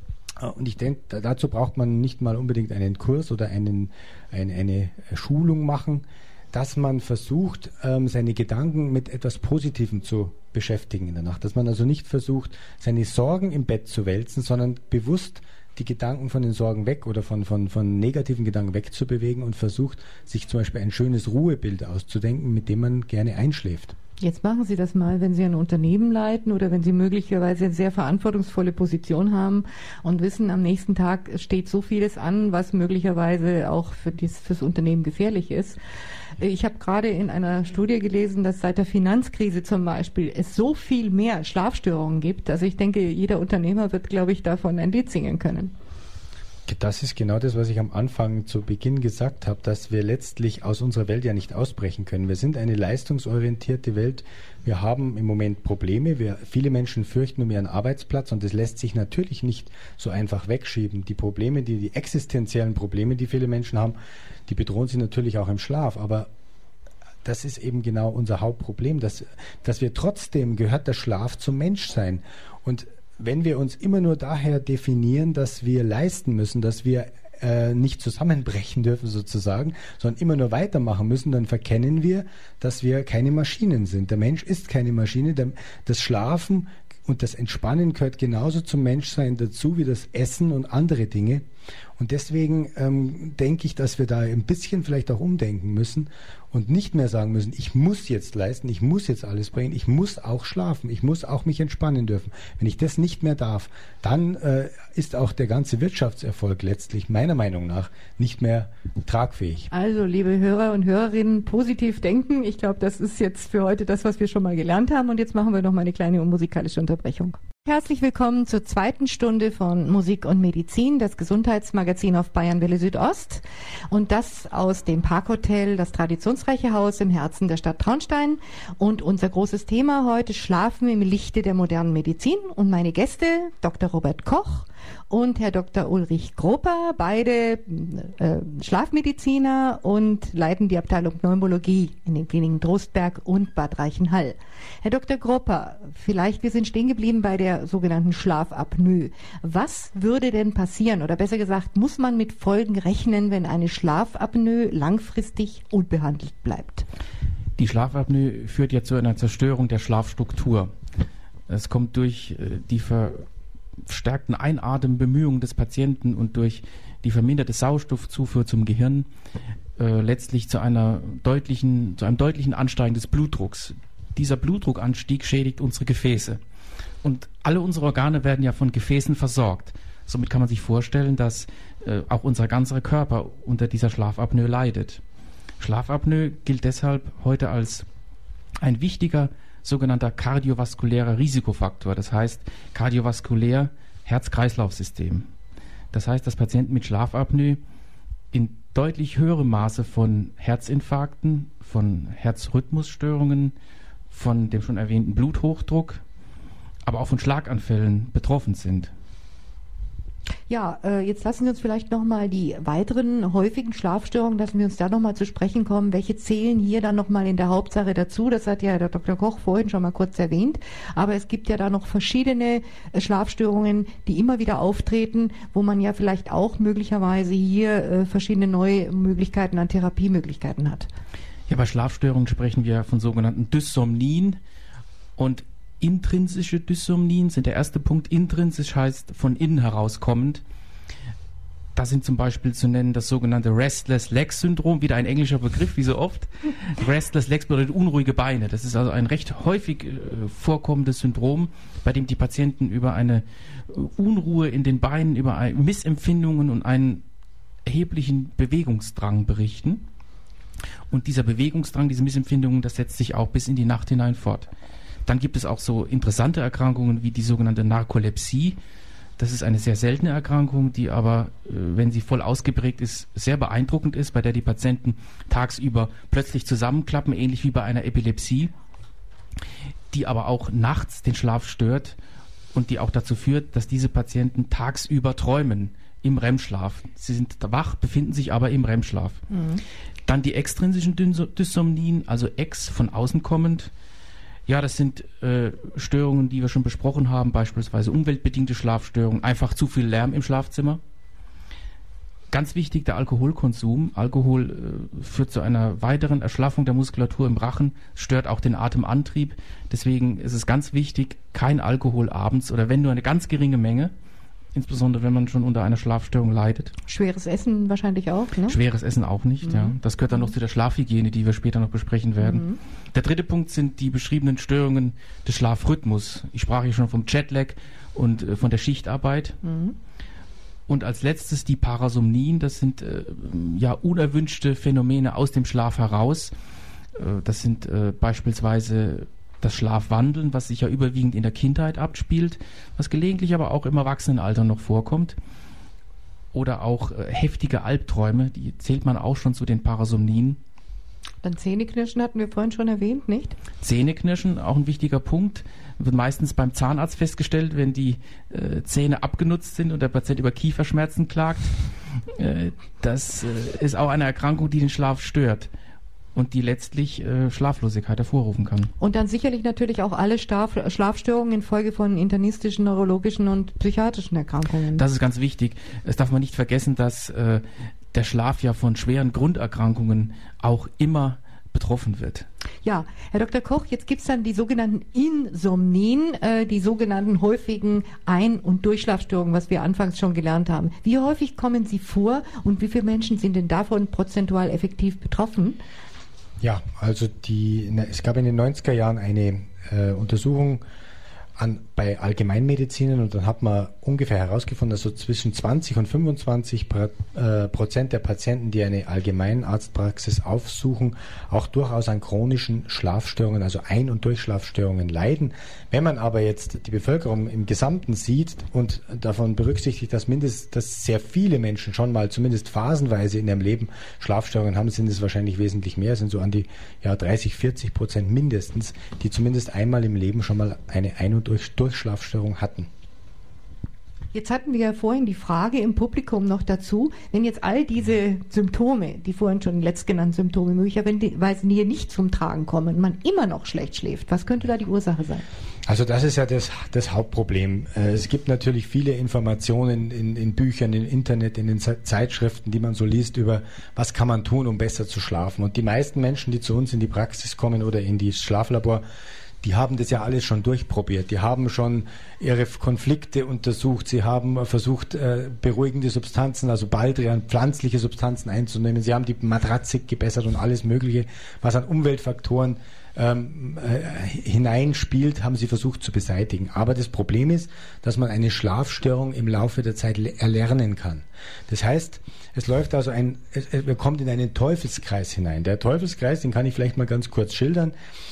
und ich denke, dazu braucht man nicht mal unbedingt einen Kurs oder einen, eine, eine Schulung machen, dass man versucht, ähm, seine Gedanken mit etwas Positivem zu beschäftigen in der Nacht. Dass man also nicht versucht, seine Sorgen im Bett zu wälzen, sondern bewusst die Gedanken von den Sorgen weg oder von, von, von negativen Gedanken wegzubewegen und versucht, sich zum Beispiel ein schönes Ruhebild auszudenken, mit dem man gerne einschläft. Jetzt machen Sie das mal, wenn Sie ein Unternehmen leiten oder wenn Sie möglicherweise eine sehr verantwortungsvolle Position haben und wissen, am nächsten Tag steht so vieles an, was möglicherweise auch für das fürs Unternehmen gefährlich ist. Ich habe gerade in einer Studie gelesen, dass seit der Finanzkrise zum Beispiel es so viel mehr Schlafstörungen gibt. Also ich denke, jeder Unternehmer wird, glaube ich, davon ein Lied singen können. Das ist genau das, was ich am Anfang zu Beginn gesagt habe, dass wir letztlich aus unserer Welt ja nicht ausbrechen können. Wir sind eine leistungsorientierte Welt. Wir haben im Moment Probleme. Wir, viele Menschen fürchten um ihren Arbeitsplatz und das lässt sich natürlich nicht so einfach wegschieben. Die Probleme, die, die existenziellen Probleme, die viele Menschen haben, die bedrohen sie natürlich auch im Schlaf. Aber das ist eben genau unser Hauptproblem, dass, dass wir trotzdem gehört der Schlaf zum Menschsein. Und wenn wir uns immer nur daher definieren, dass wir leisten müssen, dass wir äh, nicht zusammenbrechen dürfen sozusagen, sondern immer nur weitermachen müssen, dann verkennen wir, dass wir keine Maschinen sind. Der Mensch ist keine Maschine. Der, das Schlafen und das Entspannen gehört genauso zum Menschsein dazu wie das Essen und andere Dinge. Und deswegen ähm, denke ich, dass wir da ein bisschen vielleicht auch umdenken müssen und nicht mehr sagen müssen, ich muss jetzt leisten, ich muss jetzt alles bringen, ich muss auch schlafen, ich muss auch mich entspannen dürfen. Wenn ich das nicht mehr darf, dann äh, ist auch der ganze Wirtschaftserfolg letztlich meiner Meinung nach nicht mehr tragfähig. Also, liebe Hörer und Hörerinnen, positiv denken. Ich glaube, das ist jetzt für heute das, was wir schon mal gelernt haben. Und jetzt machen wir noch mal eine kleine musikalische Unterbrechung. Herzlich willkommen zur zweiten Stunde von Musik und Medizin, das Gesundheitsmagazin auf Bayernwelle Südost. Und das aus dem Parkhotel, das traditionsreiche Haus im Herzen der Stadt Traunstein. Und unser großes Thema heute, Schlafen im Lichte der modernen Medizin. Und meine Gäste, Doktor Robert Koch und Herr Doktor Ulrich Groper, beide äh, Schlafmediziner und leiten die Abteilung Pneumologie in den Kliniken Trostberg und Bad Reichenhall. Herr Doktor Groper, vielleicht wir sind stehen geblieben bei der sogenannten Schlafapnoe. Was würde denn passieren, oder besser gesagt, muss man mit Folgen rechnen, wenn eine Schlafapnoe langfristig unbehandelt bleibt? Die Schlafapnoe führt ja zu einer Zerstörung der Schlafstruktur. Es kommt durch äh, die verstärkten Einatembemühungen des Patienten und durch die verminderte Sauerstoffzufuhr zum Gehirn äh, letztlich zu einer deutlichen, zu einem deutlichen Ansteigen des Blutdrucks. Dieser Blutdruckanstieg schädigt unsere Gefäße. Und alle unsere Organe werden ja von Gefäßen versorgt. Somit kann man sich vorstellen, dass äh, auch unser ganzer Körper unter dieser Schlafapnoe leidet. Schlafapnoe gilt deshalb heute als ein wichtiger sogenannter kardiovaskulärer Risikofaktor. Das heißt, kardiovaskulär Herz-Kreislauf-System. Das heißt, dass Patienten mit Schlafapnoe in deutlich höherem Maße von Herzinfarkten, von Herzrhythmusstörungen, von dem schon erwähnten Bluthochdruck, aber auch von Schlaganfällen betroffen sind. Ja, äh, jetzt lassen Sie uns vielleicht nochmal die weiteren häufigen Schlafstörungen, lassen wir uns da nochmal zu sprechen kommen. Welche zählen hier dann nochmal in der Hauptsache dazu? Das hat ja der Doktor Koch vorhin schon mal kurz erwähnt. Aber es gibt ja da noch verschiedene äh, Schlafstörungen, die immer wieder auftreten, wo man ja vielleicht auch möglicherweise hier äh, verschiedene neue Möglichkeiten an Therapiemöglichkeiten hat. Ja, bei Schlafstörungen sprechen wir von sogenannten Dysomnien und intrinsische Dysomnien sind der erste Punkt. Intrinsisch heißt von innen herauskommend. Da sind zum Beispiel zu nennen das sogenannte Restless Leg Syndrom, wieder ein englischer Begriff, wie so oft. Restless Legs bedeutet unruhige Beine. Das ist also ein recht häufig äh, vorkommendes Syndrom, bei dem die Patienten über eine äh, Unruhe in den Beinen, über ein, Missempfindungen und einen erheblichen Bewegungsdrang berichten. Und dieser Bewegungsdrang, diese Missempfindungen, das setzt sich auch bis in die Nacht hinein fort. Dann gibt es auch so interessante Erkrankungen wie die sogenannte Narkolepsie. Das ist eine sehr seltene Erkrankung, die aber, wenn sie voll ausgeprägt ist, sehr beeindruckend ist, bei der die Patienten tagsüber plötzlich zusammenklappen, ähnlich wie bei einer Epilepsie, die aber auch nachts den Schlaf stört und die auch dazu führt, dass diese Patienten tagsüber träumen im R E M-Schlaf. Sie sind wach, befinden sich aber im R E M-Schlaf. Mhm. Dann die extrinsischen Dysomnien, also ex von außen kommend. Ja, das sind äh, Störungen, die wir schon besprochen haben, beispielsweise umweltbedingte Schlafstörungen, einfach zu viel Lärm im Schlafzimmer. Ganz wichtig, der Alkoholkonsum. Alkohol äh, führt zu einer weiteren Erschlaffung der Muskulatur im Rachen, stört auch den Atemantrieb. Deswegen ist es ganz wichtig, kein Alkohol abends oder wenn nur eine ganz geringe Menge, insbesondere wenn man schon unter einer Schlafstörung leidet. Schweres Essen wahrscheinlich auch, ne? Schweres Essen auch nicht, mhm. ja. Das gehört dann noch zu der Schlafhygiene, die wir später noch besprechen werden. Mhm. Der dritte Punkt sind die beschriebenen Störungen des Schlafrhythmus. Ich sprach hier schon vom Jetlag und äh, von der Schichtarbeit. Mhm. Und als letztes die Parasomnien. Das sind äh, ja unerwünschte Phänomene aus dem Schlaf heraus. Äh, das sind äh, beispielsweise das Schlafwandeln, was sich ja überwiegend in der Kindheit abspielt, was gelegentlich aber auch im Erwachsenenalter noch vorkommt. Oder auch äh, heftige Albträume, die zählt man auch schon zu den Parasomnien. Dann Zähneknirschen hatten wir vorhin schon erwähnt, nicht? Zähneknirschen, auch ein wichtiger Punkt. Wird meistens beim Zahnarzt festgestellt, wenn die äh, Zähne abgenutzt sind und der Patient über Kieferschmerzen klagt. Äh, das äh, ist auch eine Erkrankung, die den Schlaf stört und die letztlich äh, Schlaflosigkeit hervorrufen kann. Und dann sicherlich natürlich auch alle Schlaf Schlafstörungen infolge von internistischen, neurologischen und psychiatrischen Erkrankungen. Das ist ganz wichtig. Es darf man nicht vergessen, dass äh, der Schlaf ja von schweren Grunderkrankungen auch immer betroffen wird. Ja, Herr Doktor Koch, jetzt gibt es dann die sogenannten Insomnien, äh, die sogenannten häufigen Ein- und Durchschlafstörungen, was wir anfangs schon gelernt haben. Wie häufig kommen sie vor und wie viele Menschen sind denn davon prozentual effektiv betroffen? Ja, also die, es gab in den neunziger Jahren eine äh, Untersuchung an, bei Allgemeinmedizinern und dann hat man ungefähr herausgefunden, dass so zwischen zwanzig und fünfundzwanzig Prozent der Patienten, die eine Allgemeinarztpraxis aufsuchen, auch durchaus an chronischen Schlafstörungen, also Ein- und Durchschlafstörungen leiden. Wenn man aber jetzt die Bevölkerung im Gesamten sieht und davon berücksichtigt, dass mindestens, dass sehr viele Menschen schon mal zumindest phasenweise in ihrem Leben Schlafstörungen haben, sind es wahrscheinlich wesentlich mehr, sind so an die ja, dreißig, vierzig Prozent mindestens, die zumindest einmal im Leben schon mal eine Ein- und durch Durchschlafstörung hatten. Jetzt hatten wir ja vorhin die Frage im Publikum noch dazu, wenn jetzt all diese Symptome, die vorhin schon letztgenannten Symptome möglicherweise hier nicht zum Tragen kommen und man immer noch schlecht schläft, was könnte da die Ursache sein? Also das ist ja das, das Hauptproblem. Es gibt natürlich viele Informationen in, in Büchern, im Internet, in den Zeitschriften, die man so liest über, was kann man tun, um besser zu schlafen. Und die meisten Menschen, die zu uns in die Praxis kommen oder in die Schlaflabor, die haben das ja alles schon durchprobiert. Die haben schon ihre Konflikte untersucht. Sie haben versucht, äh, beruhigende Substanzen, also Baldrian, pflanzliche Substanzen einzunehmen. Sie haben die Matratze gebessert und alles Mögliche, was an Umweltfaktoren ähm, äh, hineinspielt, haben sie versucht zu beseitigen. Aber das Problem ist, dass man eine Schlafstörung im Laufe der Zeit erlernen kann. Das heißt, es läuft also ein, es, es kommt in einen Teufelskreis hinein. Der Teufelskreis, den kann ich vielleicht mal ganz kurz schildern.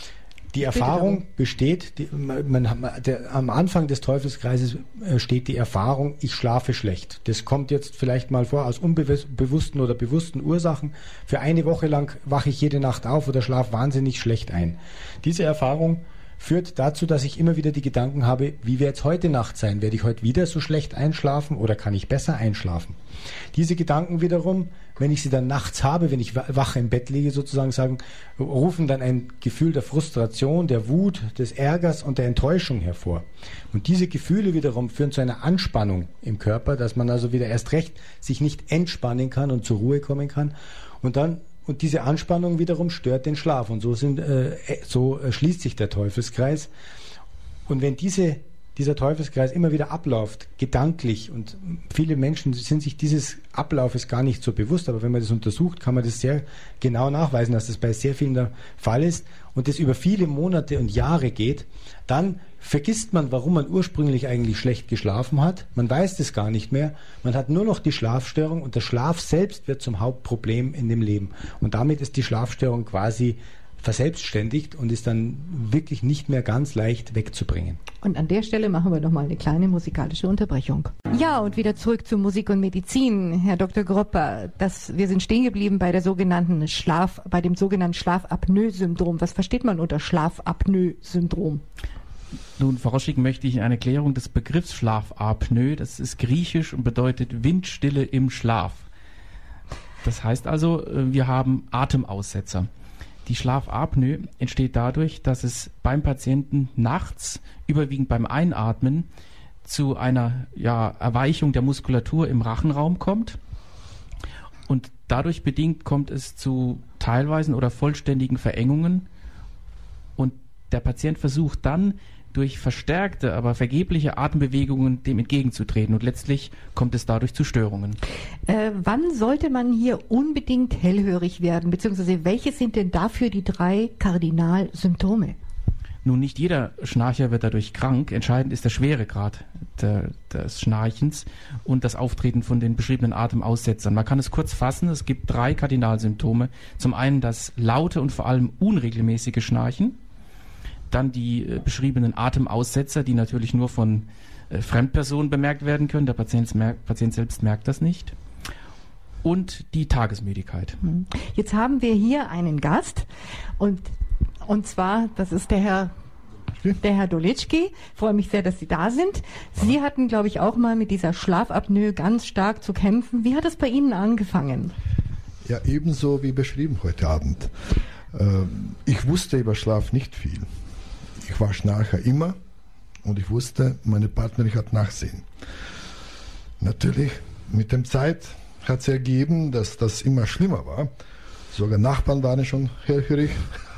Die Erfahrung besteht, die, man, man, der, am Anfang des Teufelskreises äh, steht die Erfahrung, ich schlafe schlecht. Das kommt jetzt vielleicht mal vor aus unbewussten oder bewussten Ursachen. Für eine Woche lang wache ich jede Nacht auf oder schlafe wahnsinnig schlecht ein. Diese Erfahrung führt dazu, dass ich immer wieder die Gedanken habe, wie wird es heute Nacht sein? Werde ich heute wieder so schlecht einschlafen oder kann ich besser einschlafen? Diese Gedanken wiederum, wenn ich sie dann nachts habe, wenn ich wach im Bett liege sozusagen, sagen, rufen dann ein Gefühl der Frustration, der Wut, des Ärgers und der Enttäuschung hervor. Und diese Gefühle wiederum führen zu einer Anspannung im Körper, dass man also wieder erst recht sich nicht entspannen kann und zur Ruhe kommen kann. Und dann Und diese Anspannung wiederum stört den Schlaf. Und so, sind, äh, so äh, schließt sich der Teufelskreis. Und wenn diese, dieser Teufelskreis immer wieder abläuft, gedanklich, und viele Menschen sind sich dieses Ablaufes gar nicht so bewusst, aber wenn man das untersucht, kann man das sehr genau nachweisen, dass das bei sehr vielen der Fall ist und das über viele Monate und Jahre geht, dann vergisst man, warum man ursprünglich eigentlich schlecht geschlafen hat. Man weiß das gar nicht mehr. Man hat nur noch die Schlafstörung und der Schlaf selbst wird zum Hauptproblem in dem Leben. Und damit ist die Schlafstörung quasi verselbstständigt und ist dann wirklich nicht mehr ganz leicht wegzubringen. Und an der Stelle machen wir noch mal eine kleine musikalische Unterbrechung. Ja, und wieder zurück zu Musik und Medizin. Herr Doktor Gropper, das, wir sind stehen geblieben bei der sogenannten Schlaf, bei dem sogenannten Schlafapnoe-Syndrom. Was versteht man unter Schlafapnoe-Syndrom? Nun, vorausschicken möchte ich eine Erklärung des Begriffs Schlafapnoe. Das ist griechisch und bedeutet Windstille im Schlaf. Das heißt also, wir haben Atemaussetzer. Die Schlafapnoe entsteht dadurch, dass es beim Patienten nachts, überwiegend beim Einatmen, zu einer ja, Erweichung der Muskulatur im Rachenraum kommt. Und dadurch bedingt kommt es zu teilweisen oder vollständigen Verengungen. Und der Patient versucht dann, durch verstärkte, aber vergebliche Atembewegungen dem entgegenzutreten. Und letztlich kommt es dadurch zu Störungen. Äh, wann sollte man hier unbedingt hellhörig werden? Beziehungsweise welche sind denn dafür die drei Kardinalsymptome? Nun, nicht jeder Schnarcher wird dadurch krank. Entscheidend ist der Schweregrad der, des Schnarchens und das Auftreten von den beschriebenen Atemaussetzern. Man kann es kurz fassen. Es gibt drei Kardinalsymptome. Zum einen das laute und vor allem unregelmäßige Schnarchen. Dann die äh, beschriebenen Atemaussetzer, die natürlich nur von äh, Fremdpersonen bemerkt werden können. Der Patient, merkt, Patient selbst merkt das nicht. Und die Tagesmüdigkeit. Jetzt haben wir hier einen Gast und, und zwar, das ist der Herr, der Herr Doletschky. Ich freue mich sehr, dass Sie da sind. Sie hatten, glaube ich, auch mal mit dieser Schlafapnoe ganz stark zu kämpfen. Wie hat es bei Ihnen angefangen? Ja, ebenso wie beschrieben heute Abend. Ähm, ich wusste über Schlaf nicht viel. Ich war Schnarcher immer und ich wusste, meine Partnerin hat Nachsehen. Natürlich, mit der Zeit hat es ergeben, dass das immer schlimmer war. Sogar Nachbarn waren schon hellhörig.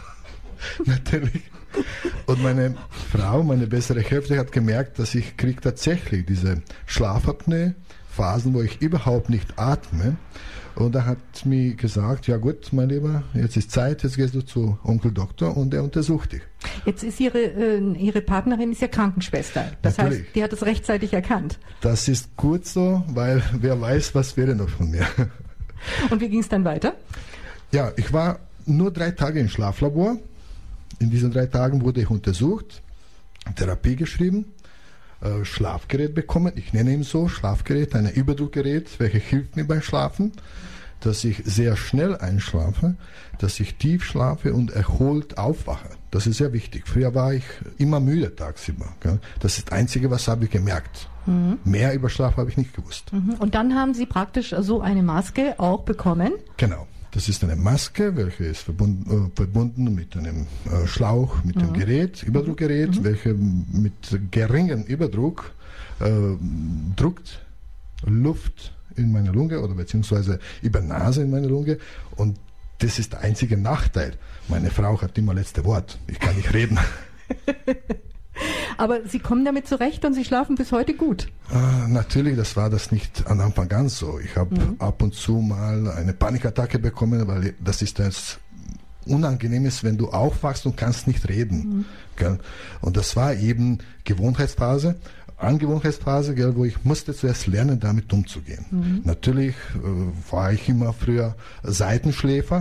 Natürlich. Und meine Frau, meine bessere Hälfte, hat gemerkt, dass ich kriege tatsächlich diese Schlafapnoe, Phasen, wo ich überhaupt nicht atme. Und er hat mir gesagt, ja gut, mein Lieber, jetzt ist Zeit, jetzt gehst du zu Onkel Doktor und er untersucht dich. Jetzt ist Ihre, äh, Ihre Partnerin ist ja Krankenschwester. Das Natürlich. heißt, die hat es rechtzeitig erkannt. Das ist gut so, weil wer weiß, was wäre noch von mir. Und wie ging es dann weiter? Ja, ich war nur drei Tage im Schlaflabor. In diesen drei Tagen wurde ich untersucht, Therapie geschrieben, äh, Schlafgerät bekommen. Ich nenne ihn so, Schlafgerät, ein Überdruckgerät, welches hilft mir beim Schlafen, dass ich sehr schnell einschlafe, dass ich tief schlafe und erholt aufwache. Das ist sehr wichtig. Früher war ich immer müde tagsüber. Gell? Das ist das Einzige, was habe ich gemerkt. Mhm. Mehr über Schlaf habe ich nicht gewusst. Mhm. Und dann haben Sie praktisch so eine Maske auch bekommen? Genau. Das ist eine Maske, welche ist verbunden, äh, verbunden mit einem äh, Schlauch, mit mhm. dem Gerät, Überdruckgerät, mhm. welche mit geringem Überdruck äh, druckt Luft in meine Lunge oder beziehungsweise über Nase in meine Lunge. Und das ist der einzige Nachteil. Meine Frau hat immer letzte Wort. Ich kann nicht reden. Aber Sie kommen damit zurecht und Sie schlafen bis heute gut? Äh, natürlich, das war das nicht am Anfang ganz so. Ich habe mhm. ab und zu mal eine Panikattacke bekommen, weil das ist das Unangenehmes, wenn du aufwachst und kannst nicht reden. Mhm. Und das war eben Gewohnheitsphase. Angewohnheitsphase, gell, wo ich musste zuerst lernen, damit umzugehen. Mhm. Natürlich äh, war ich immer früher Seitenschläfer.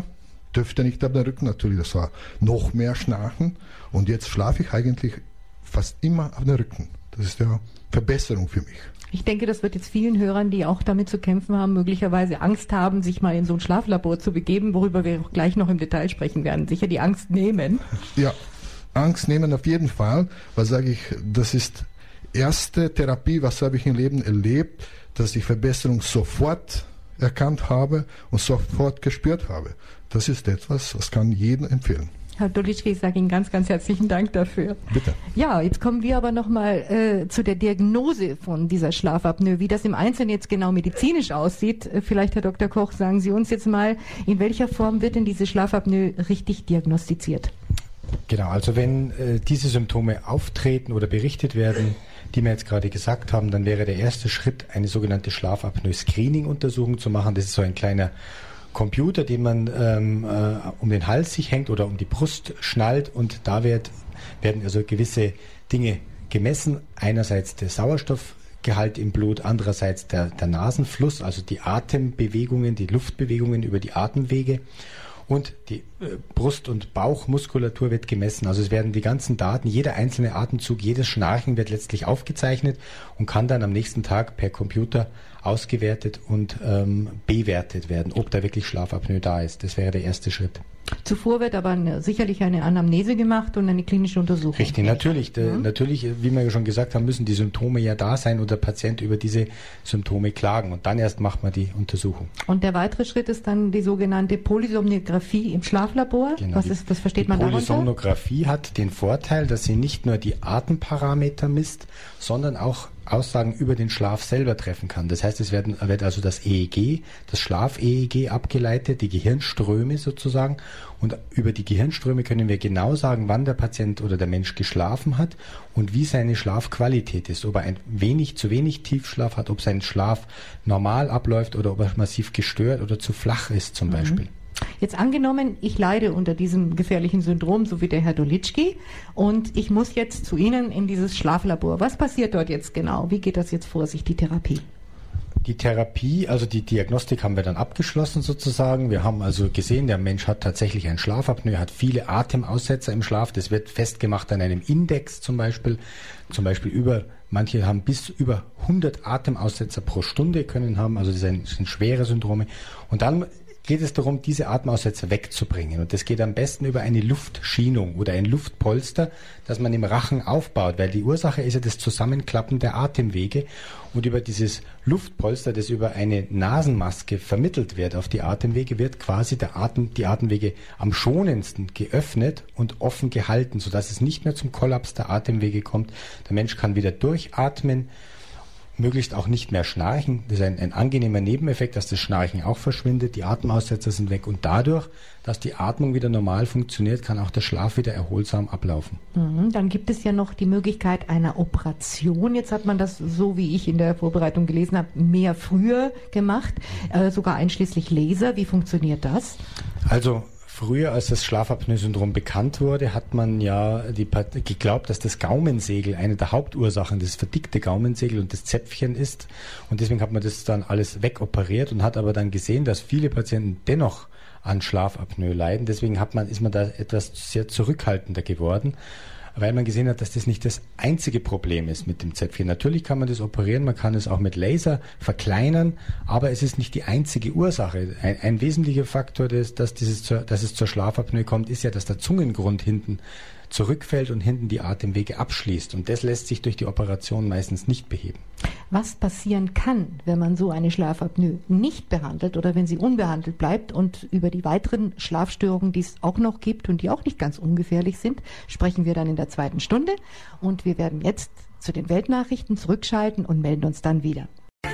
dürfte nicht auf den Rücken, natürlich, das war noch mehr Schnarchen. Und jetzt schlafe ich eigentlich fast immer auf den Rücken. Das ist ja Verbesserung für mich. Ich denke, das wird jetzt vielen Hörern, die auch damit zu kämpfen haben, möglicherweise Angst haben, sich mal in so ein Schlaflabor zu begeben, worüber wir auch gleich noch im Detail sprechen werden, sicher die Angst nehmen. Ja, Angst nehmen auf jeden Fall, weil sage ich, das ist erste Therapie, was habe ich im Leben erlebt, dass ich Verbesserung sofort erkannt habe und sofort gespürt habe. Das ist etwas, was kann jedem empfehlen. Herr Dolitschki, ich sage Ihnen ganz, ganz herzlichen Dank dafür. Bitte. Ja, jetzt kommen wir aber nochmal äh, zu der Diagnose von dieser Schlafapnoe. Wie das im Einzelnen jetzt genau medizinisch aussieht, vielleicht, Herr Doktor Koch, sagen Sie uns jetzt mal, in welcher Form wird denn diese Schlafapnoe richtig diagnostiziert? Genau, also wenn äh, diese Symptome auftreten oder berichtet werden, die wir jetzt gerade gesagt haben, dann wäre der erste Schritt, eine sogenannte Schlafapnoe-Screening-Untersuchung zu machen. Das ist so ein kleiner Computer, den man ähm, äh, um den Hals sich hängt oder um die Brust schnallt, und da wird, werden also gewisse Dinge gemessen. Einerseits der Sauerstoffgehalt im Blut, andererseits der, der Nasenfluss, also die Atembewegungen, die Luftbewegungen über die Atemwege, und die äh, Brust- und Bauchmuskulatur wird gemessen. Also es werden die ganzen Daten, jeder einzelne Atemzug, jedes Schnarchen wird letztlich aufgezeichnet und kann dann am nächsten Tag per Computer ausgewertet und ähm, bewertet werden, ob da wirklich Schlafapnoe da ist. Das wäre der erste Schritt. Zuvor wird aber eine, sicherlich eine Anamnese gemacht und eine klinische Untersuchung. Richtig, natürlich. Der, mhm. Natürlich, wie wir ja schon gesagt haben, müssen die Symptome ja da sein und der Patient über diese Symptome klagen. Und dann erst macht man die Untersuchung. Und der weitere Schritt ist dann die sogenannte Polysomnographie im Schlaflabor. Genau, was, die, ist, was versteht die man darunter? Polysomnographie hat den Vorteil, dass sie nicht nur die Atemparameter misst, sondern auch Aussagen über den Schlaf selber treffen kann. Das heißt, es werden, wird also das E E G, das Schlaf-E E G abgeleitet, die Gehirnströme sozusagen. Und über die Gehirnströme können wir genau sagen, wann der Patient oder der Mensch geschlafen hat und wie seine Schlafqualität ist. Ob er ein wenig, zu wenig Tiefschlaf hat, ob sein Schlaf normal abläuft oder ob er massiv gestört oder zu flach ist zum mhm. Beispiel. Jetzt angenommen, ich leide unter diesem gefährlichen Syndrom, so wie der Herr Dolitschki, und ich muss jetzt zu Ihnen in dieses Schlaflabor. Was passiert dort jetzt genau? Wie geht das jetzt vor sich, die Therapie? Die Therapie, also die Diagnostik haben wir dann abgeschlossen sozusagen. Wir haben also gesehen, der Mensch hat tatsächlich ein Schlafapnoe, hat viele Atemaussetzer im Schlaf. Das wird festgemacht an einem Index zum Beispiel. Zum Beispiel über, manche haben bis über hundert Atemaussetzer pro Stunde können haben. Also das sind, das sind schwere Syndrome. Und dann geht es darum, diese Atemaussetzer wegzubringen. Und das geht am besten über eine Luftschienung oder ein Luftpolster, das man im Rachen aufbaut, weil die Ursache ist ja das Zusammenklappen der Atemwege. Und über dieses Luftpolster, das über eine Nasenmaske vermittelt wird auf die Atemwege, wird quasi der Atem, die Atemwege am schonendsten geöffnet und offen gehalten, sodass es nicht mehr zum Kollaps der Atemwege kommt. Der Mensch kann wieder durchatmen, möglichst auch nicht mehr schnarchen. Das ist ein, ein angenehmer Nebeneffekt, dass das Schnarchen auch verschwindet, die Atemaussetzer sind weg und dadurch, dass die Atmung wieder normal funktioniert, kann auch der Schlaf wieder erholsam ablaufen. Mhm, dann gibt es ja noch die Möglichkeit einer Operation. Jetzt hat man das, so wie ich in der Vorbereitung gelesen habe, mehr früher gemacht, äh, sogar einschließlich Laser. Wie funktioniert das? Also früher, als das Schlafapnoe-Syndrom bekannt wurde, hat man ja die, geglaubt, dass das Gaumensegel eine der Hauptursachen, das verdickte Gaumensegel und das Zäpfchen ist. Und deswegen hat man das dann alles wegoperiert und hat aber dann gesehen, dass viele Patienten dennoch an Schlafapnoe leiden. Deswegen hat man, ist man da etwas sehr zurückhaltender geworden, weil man gesehen hat, dass das nicht das einzige Problem ist mit dem Zäpfchen. Natürlich kann man das operieren, man kann es auch mit Laser verkleinern, aber es ist nicht die einzige Ursache. Ein, ein wesentlicher Faktor, des, dass, dieses, dass es zur Schlafapnoe kommt, ist ja, dass der Zungengrund hinten zurückfällt und hinten die Atemwege abschließt. Und das lässt sich durch die Operation meistens nicht beheben. Was passieren kann, wenn man so eine Schlafapnoe nicht behandelt oder wenn sie unbehandelt bleibt, und über die weiteren Schlafstörungen, die es auch noch gibt und die auch nicht ganz ungefährlich sind, sprechen wir dann in der zweiten Stunde. Und wir werden jetzt zu den Weltnachrichten zurückschalten und melden uns dann wieder.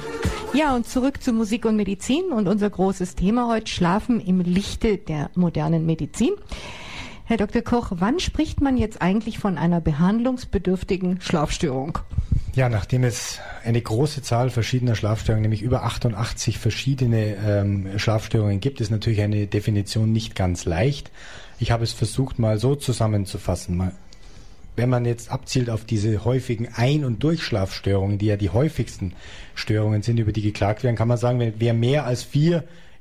Ja, und zurück zu Musik und Medizin und unser großes Thema heute: Schlafen im Lichte der modernen Medizin. Herr Doktor Koch, wann spricht man jetzt eigentlich von einer behandlungsbedürftigen Schlafstörung? Ja, nachdem es eine große Zahl verschiedener Schlafstörungen, nämlich über achtundachtzig verschiedene ähm, Schlafstörungen gibt, ist natürlich eine Definition nicht ganz leicht. Ich habe es versucht, mal so zusammenzufassen. Mal, wenn man jetzt abzielt auf diese häufigen Ein- und Durchschlafstörungen, die ja die häufigsten Störungen sind, über die geklagt werden, kann man sagen, wer mehr als vier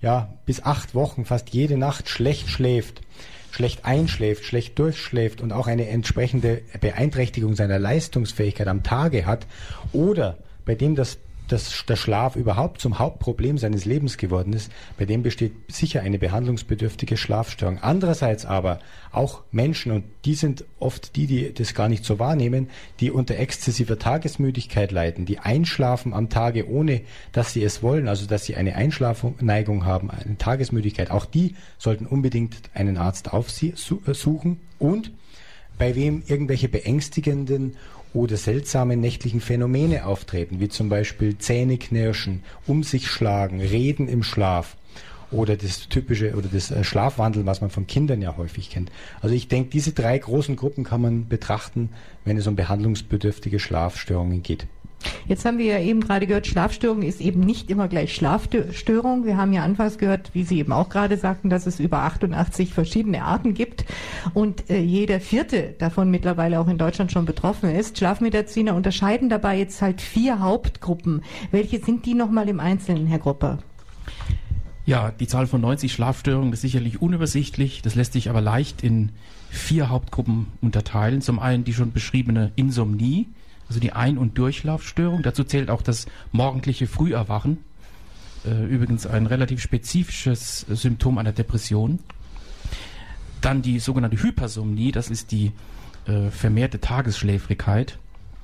ja, bis acht Wochen fast jede Nacht schlecht schläft, schlecht einschläft, schlecht durchschläft und auch eine entsprechende Beeinträchtigung seiner Leistungsfähigkeit am Tage hat oder bei dem das dass der Schlaf überhaupt zum Hauptproblem seines Lebens geworden ist, bei dem besteht sicher eine behandlungsbedürftige Schlafstörung. Andererseits aber auch Menschen, und die sind oft die, die das gar nicht so wahrnehmen, die unter exzessiver Tagesmüdigkeit leiden, die einschlafen am Tage, ohne dass sie es wollen, also dass sie eine Einschlafneigung haben, eine Tagesmüdigkeit, auch die sollten unbedingt einen Arzt aufsuchen. Und bei wem irgendwelche beängstigenden oder seltsame nächtlichen Phänomene auftreten, wie zum Beispiel Zähneknirschen, um sich schlagen, Reden im Schlaf oder das typische oder das Schlafwandeln, was man von Kindern ja häufig kennt. Also ich denke, diese drei großen Gruppen kann man betrachten, wenn es um behandlungsbedürftige Schlafstörungen geht. Jetzt haben wir ja eben gerade gehört, Schlafstörung ist eben nicht immer gleich Schlafstörung. Wir haben ja anfangs gehört, wie Sie eben auch gerade sagten, dass es über achtundachtzig verschiedene Arten gibt und äh, jeder vierte davon mittlerweile auch in Deutschland schon betroffen ist. Schlafmediziner unterscheiden dabei jetzt halt vier Hauptgruppen. Welche sind die nochmal im Einzelnen, Herr Gropper? Ja, die Zahl von neunzig Schlafstörungen ist sicherlich unübersichtlich. Das lässt sich aber leicht in vier Hauptgruppen unterteilen. Zum einen die schon beschriebene Insomnie, also die Ein- und Durchschlafstörung. Dazu zählt auch das morgendliche Früherwachen. Äh, übrigens ein relativ spezifisches Symptom einer Depression. Dann die sogenannte Hypersomnie, das ist die äh, vermehrte Tagesschläfrigkeit,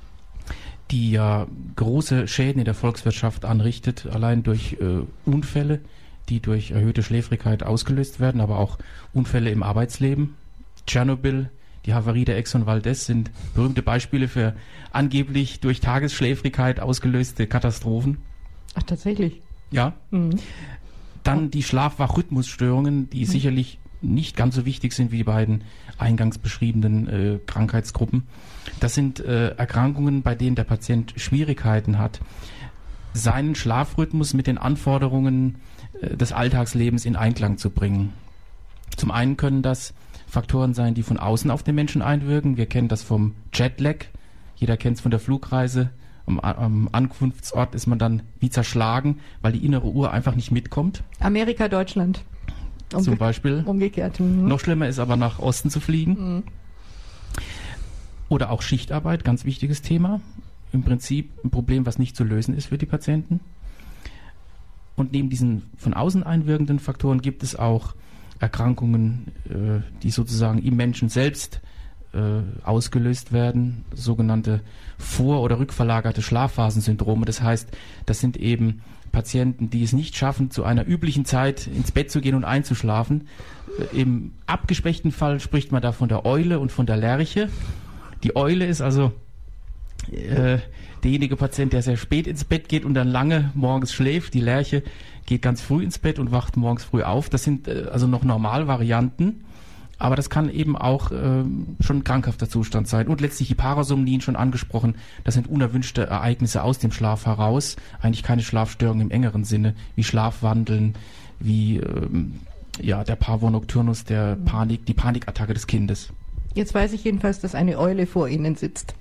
die ja große Schäden in der Volkswirtschaft anrichtet, allein durch äh, Unfälle, die durch erhöhte Schläfrigkeit ausgelöst werden, aber auch Unfälle im Arbeitsleben. Tschernobyl, die Havarie der Exxon Valdez sind berühmte Beispiele für angeblich durch Tagesschläfrigkeit ausgelöste Katastrophen. Ach, tatsächlich? Ja. Mhm. Dann die Schlaf-Wach-Rhythmusstörungen, die mhm. sicherlich nicht ganz so wichtig sind wie die beiden eingangs beschriebenen äh, Krankheitsgruppen. Das sind äh, Erkrankungen, bei denen der Patient Schwierigkeiten hat, seinen Schlafrhythmus mit den Anforderungen äh, des Alltagslebens in Einklang zu bringen. Zum einen können das Faktoren sein, die von außen auf den Menschen einwirken. Wir kennen das vom Jetlag. Jeder kennt es von der Flugreise. Am, am Ankunftsort ist man dann wie zerschlagen, weil die innere Uhr einfach nicht mitkommt. Amerika, Deutschland. Umge- Zum Beispiel. Umgekehrt. Mhm. Noch schlimmer ist aber nach Osten zu fliegen. Mhm. Oder auch Schichtarbeit, ganz wichtiges Thema. Im Prinzip ein Problem, was nicht zu lösen ist für die Patienten. Und neben diesen von außen einwirkenden Faktoren gibt es auch Erkrankungen, äh, die sozusagen im Menschen selbst äh, ausgelöst werden, sogenannte vor- oder rückverlagerte Schlafphasensyndrome. Das heißt, das sind eben Patienten, die es nicht schaffen, zu einer üblichen Zeit ins Bett zu gehen und einzuschlafen. Äh, Im abgespeckten Fall spricht man da von der Eule und von der Lerche. Die Eule ist also äh, derjenige Patient, der sehr spät ins Bett geht und dann lange morgens schläft. Die Lerche geht ganz früh ins Bett und wacht morgens früh auf. Das sind äh, also noch Normalvarianten, aber das kann eben auch äh, schon ein krankhafter Zustand sein. Und letztlich die Parasomnien schon angesprochen, das sind unerwünschte Ereignisse aus dem Schlaf heraus, eigentlich keine Schlafstörungen im engeren Sinne, wie Schlafwandeln, wie ähm, ja, der Pavor nocturnus, der Panik, die Panikattacke des Kindes. Jetzt weiß ich jedenfalls, dass eine Eule vor Ihnen sitzt.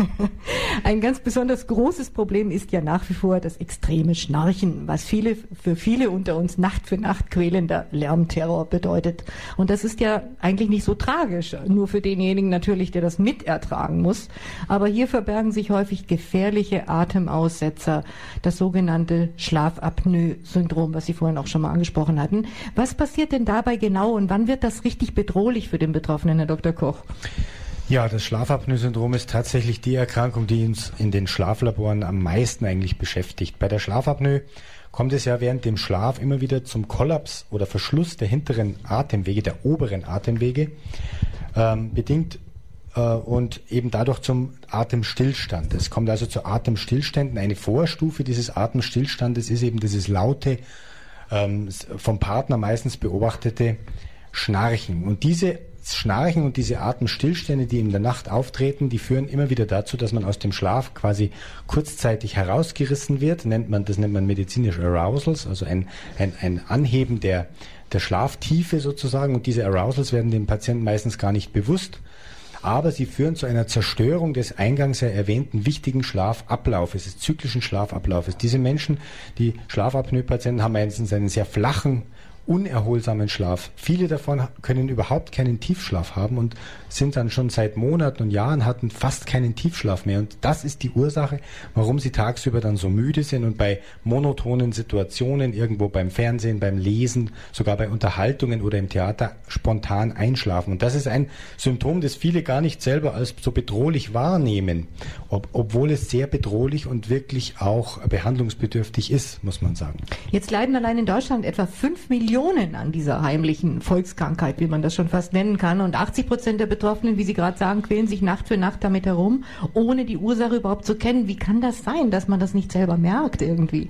Ein ganz besonders großes Problem ist ja nach wie vor das extreme Schnarchen, was viele, für viele unter uns Nacht für Nacht quälender Lärmterror bedeutet. Und das ist ja eigentlich nicht so tragisch, nur für denjenigen natürlich, der das mitertragen muss. Aber hier verbergen sich häufig gefährliche Atemaussetzer, das sogenannte Schlafapnoe-Syndrom, was Sie vorhin auch schon mal angesprochen hatten. Was passiert denn dabei genau und wann wird das richtig bedrohlich für den Betroffenen, Herr Doktor Koch? Ja, das Schlafapnoe-Syndrom ist tatsächlich die Erkrankung, die uns in den Schlaflaboren am meisten eigentlich beschäftigt. Bei der Schlafapnoe kommt es ja während dem Schlaf immer wieder zum Kollaps oder Verschluss der hinteren Atemwege, der oberen Atemwege, ähm, bedingt äh, und eben dadurch zum Atemstillstand. Es kommt also zu Atemstillständen. Eine Vorstufe dieses Atemstillstandes ist eben dieses laute, ähm, vom Partner meistens beobachtete Schnarchen. Und diese Schnarchen und diese Atemstillstände, die in der Nacht auftreten, die führen immer wieder dazu, dass man aus dem Schlaf quasi kurzzeitig herausgerissen wird. Nennt man, das nennt man medizinisch Arousals, also ein, ein, ein Anheben der, der Schlaftiefe sozusagen. Und diese Arousals werden dem Patienten meistens gar nicht bewusst. aber sie führen zu einer Zerstörung des eingangs ja erwähnten wichtigen Schlafablaufes, des zyklischen Schlafablaufes. Diese Menschen, die Schlafapnoe-Patienten, haben meistens einen sehr flachen, unerholsamen Schlaf. Viele davon können überhaupt keinen Tiefschlaf haben und sind dann schon seit Monaten und Jahren hatten fast keinen Tiefschlaf mehr. Und das ist die Ursache, warum sie tagsüber dann so müde sind und bei monotonen Situationen, irgendwo beim Fernsehen, beim Lesen, sogar bei Unterhaltungen oder im Theater spontan einschlafen. Und das ist ein Symptom, das viele gar nicht selber als so bedrohlich wahrnehmen, ob, obwohl es sehr bedrohlich und wirklich auch behandlungsbedürftig ist, muss man sagen. Jetzt leiden allein in Deutschland etwa fünf Millionen an dieser heimlichen Volkskrankheit, wie man das schon fast nennen kann. Und achtzig Prozent der Betroffenen, wie Sie gerade sagen, quälen sich Nacht für Nacht damit herum, ohne die Ursache überhaupt zu kennen. Wie kann das sein, dass man das nicht selber merkt irgendwie?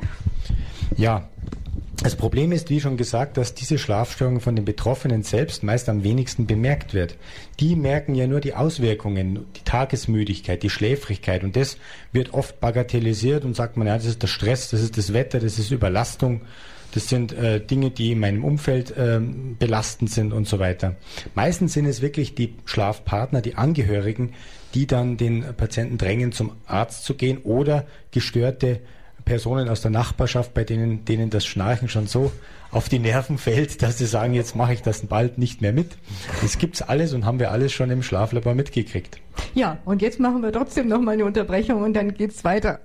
Ja, das Problem ist, wie schon gesagt, dass diese Schlafstörung von den Betroffenen selbst meist am wenigsten bemerkt wird. Die merken ja nur die Auswirkungen, die Tagesmüdigkeit, die Schläfrigkeit, und das wird oft bagatellisiert und sagt man, ja, das ist der Stress, das ist das Wetter, das ist Überlastung. Das sind äh, Dinge, die in meinem Umfeld äh, belastend sind und so weiter. Meistens sind es wirklich die Schlafpartner, die Angehörigen, die dann den Patienten drängen, zum Arzt zu gehen, oder gestörte Personen aus der Nachbarschaft, bei denen, denen das Schnarchen schon so auf die Nerven fällt, dass sie sagen, jetzt mache ich das bald nicht mehr mit. Das gibt's alles und haben wir alles schon im Schlaflabor mitgekriegt. Ja, und jetzt machen wir trotzdem noch mal eine Unterbrechung und dann geht's weiter.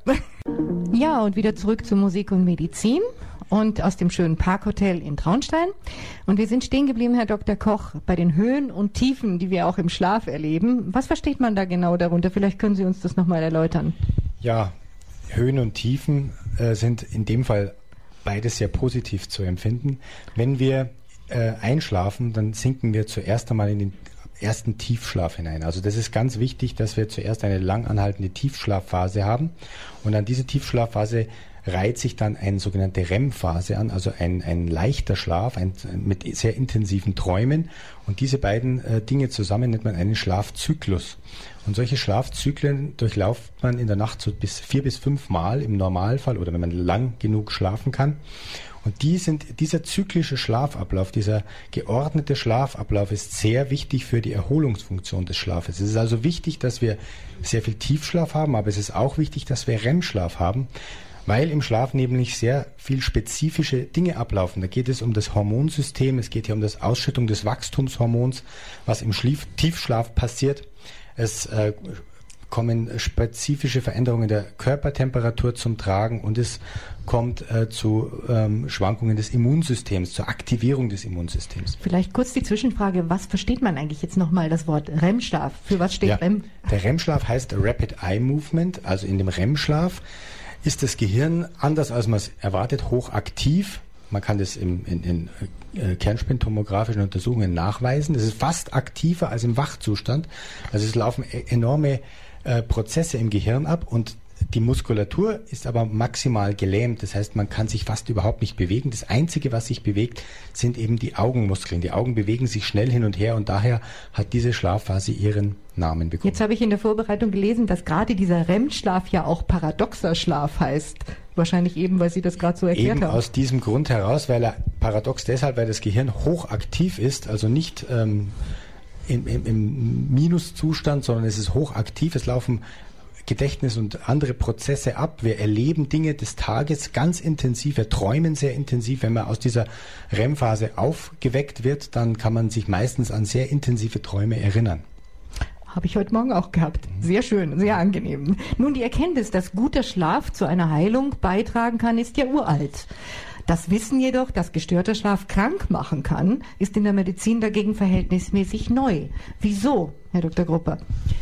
Ja, und wieder zurück zu Musik und Medizin und aus dem schönen Parkhotel in Traunstein. Und wir sind stehen geblieben, Herr Doktor Koch, bei den Höhen und Tiefen, die wir auch im Schlaf erleben. Was versteht man da genau darunter? Vielleicht können Sie uns das nochmal erläutern. Ja, Höhen und Tiefen äh, sind in dem Fall beides sehr positiv zu empfinden. Wenn wir äh, einschlafen, dann sinken wir zuerst einmal in den ersten Tiefschlaf hinein. Also das ist ganz wichtig, dass wir zuerst eine lang anhaltende Tiefschlafphase haben, und an diese Tiefschlafphase reiht sich dann eine sogenannte R E M-Phase an, also ein, ein leichter Schlaf ein, mit sehr intensiven Träumen, und diese beiden äh, Dinge zusammen nennt man einen Schlafzyklus. Und solche Schlafzyklen durchlauft man in der Nacht so bis vier bis fünf Mal im Normalfall, oder wenn man lang genug schlafen kann. Und die sind, dieser zyklische Schlafablauf, dieser geordnete Schlafablauf ist sehr wichtig für die Erholungsfunktion des Schlafes. Es ist also wichtig, dass wir sehr viel Tiefschlaf haben, aber es ist auch wichtig, dass wir R E M-Schlaf haben, weil im Schlaf nämlich sehr viel spezifische Dinge ablaufen. Da geht es um das Hormonsystem, es geht hier um das Ausschüttung des Wachstumshormons, was im Schlief, Tiefschlaf passiert. Es äh, kommen spezifische Veränderungen der Körpertemperatur zum Tragen, und es kommt äh, zu ähm, Schwankungen des Immunsystems, zur Aktivierung des Immunsystems. Vielleicht kurz die Zwischenfrage, was versteht man eigentlich jetzt nochmal das Wort R E M-Schlaf? Für was steht ja, R E M? Der R E M-Schlaf heißt Rapid Eye Movement, also in dem R E M-Schlaf ist das Gehirn, anders als man es erwartet, hochaktiv. Man kann das im, in, in äh, kernspintomografischen Untersuchungen nachweisen. Das ist fast aktiver als im Wachzustand. Also es laufen e- enorme äh, Prozesse im Gehirn ab, und die Muskulatur ist aber maximal gelähmt. Das heißt, man kann sich fast überhaupt nicht bewegen. Das Einzige, was sich bewegt, sind eben die Augenmuskeln. Die Augen bewegen sich schnell hin und her, und daher hat diese Schlafphase ihren Namen bekommen. Jetzt habe ich in der Vorbereitung gelesen, dass gerade dieser R E M-Schlaf ja auch paradoxer Schlaf heißt. Wahrscheinlich eben, weil Sie das gerade so erklärt eben haben. Aus diesem Grund heraus, weil er paradox deshalb, weil das Gehirn hochaktiv ist, also nicht ähm, im, im, im Minuszustand, sondern es ist hochaktiv. Es laufen Gedächtnis und andere Prozesse ab. Wir erleben Dinge des Tages ganz intensiv, wir träumen sehr intensiv. Wenn man aus dieser R E M-Phase aufgeweckt wird, dann kann man sich meistens an sehr intensive Träume erinnern. Habe ich heute Morgen auch gehabt. Sehr schön, sehr angenehm. Nun, die Erkenntnis, dass guter Schlaf zu einer Heilung beitragen kann, ist ja uralt. Das Wissen jedoch, dass gestörter Schlaf krank machen kann, ist in der Medizin dagegen verhältnismäßig neu. Wieso, Herr Doktor Grupper?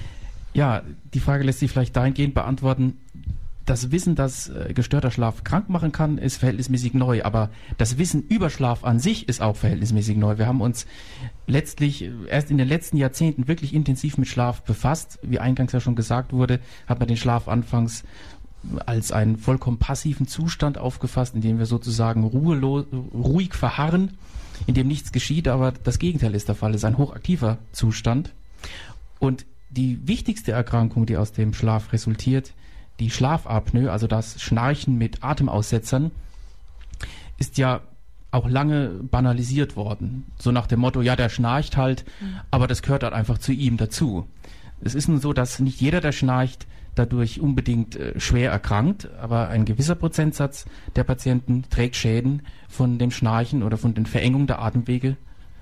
Ja, die Frage lässt sich vielleicht dahingehend beantworten. Das Wissen, dass äh, gestörter Schlaf krank machen kann, ist verhältnismäßig neu, aber das Wissen über Schlaf an sich ist auch verhältnismäßig neu. Wir haben uns letztlich äh, erst in den letzten Jahrzehnten wirklich intensiv mit Schlaf befasst. Wie eingangs ja schon gesagt wurde, hat man den Schlaf anfangs als einen vollkommen passiven Zustand aufgefasst, in dem wir sozusagen ruhelos, ruhig verharren, in dem nichts geschieht, aber das Gegenteil ist der Fall, es ist ein hochaktiver Zustand. Und die wichtigste Erkrankung, die aus dem Schlaf resultiert, die Schlafapnoe, also das Schnarchen mit Atemaussetzern, ist ja auch lange banalisiert worden. So nach dem Motto, ja, der schnarcht halt, mhm. aber das gehört halt einfach zu ihm dazu. Es ist nun so, dass nicht jeder, der schnarcht, dadurch unbedingt äh, schwer erkrankt, aber ein gewisser Prozentsatz der Patienten trägt Schäden von dem Schnarchen oder von den Verengungen der Atemwege.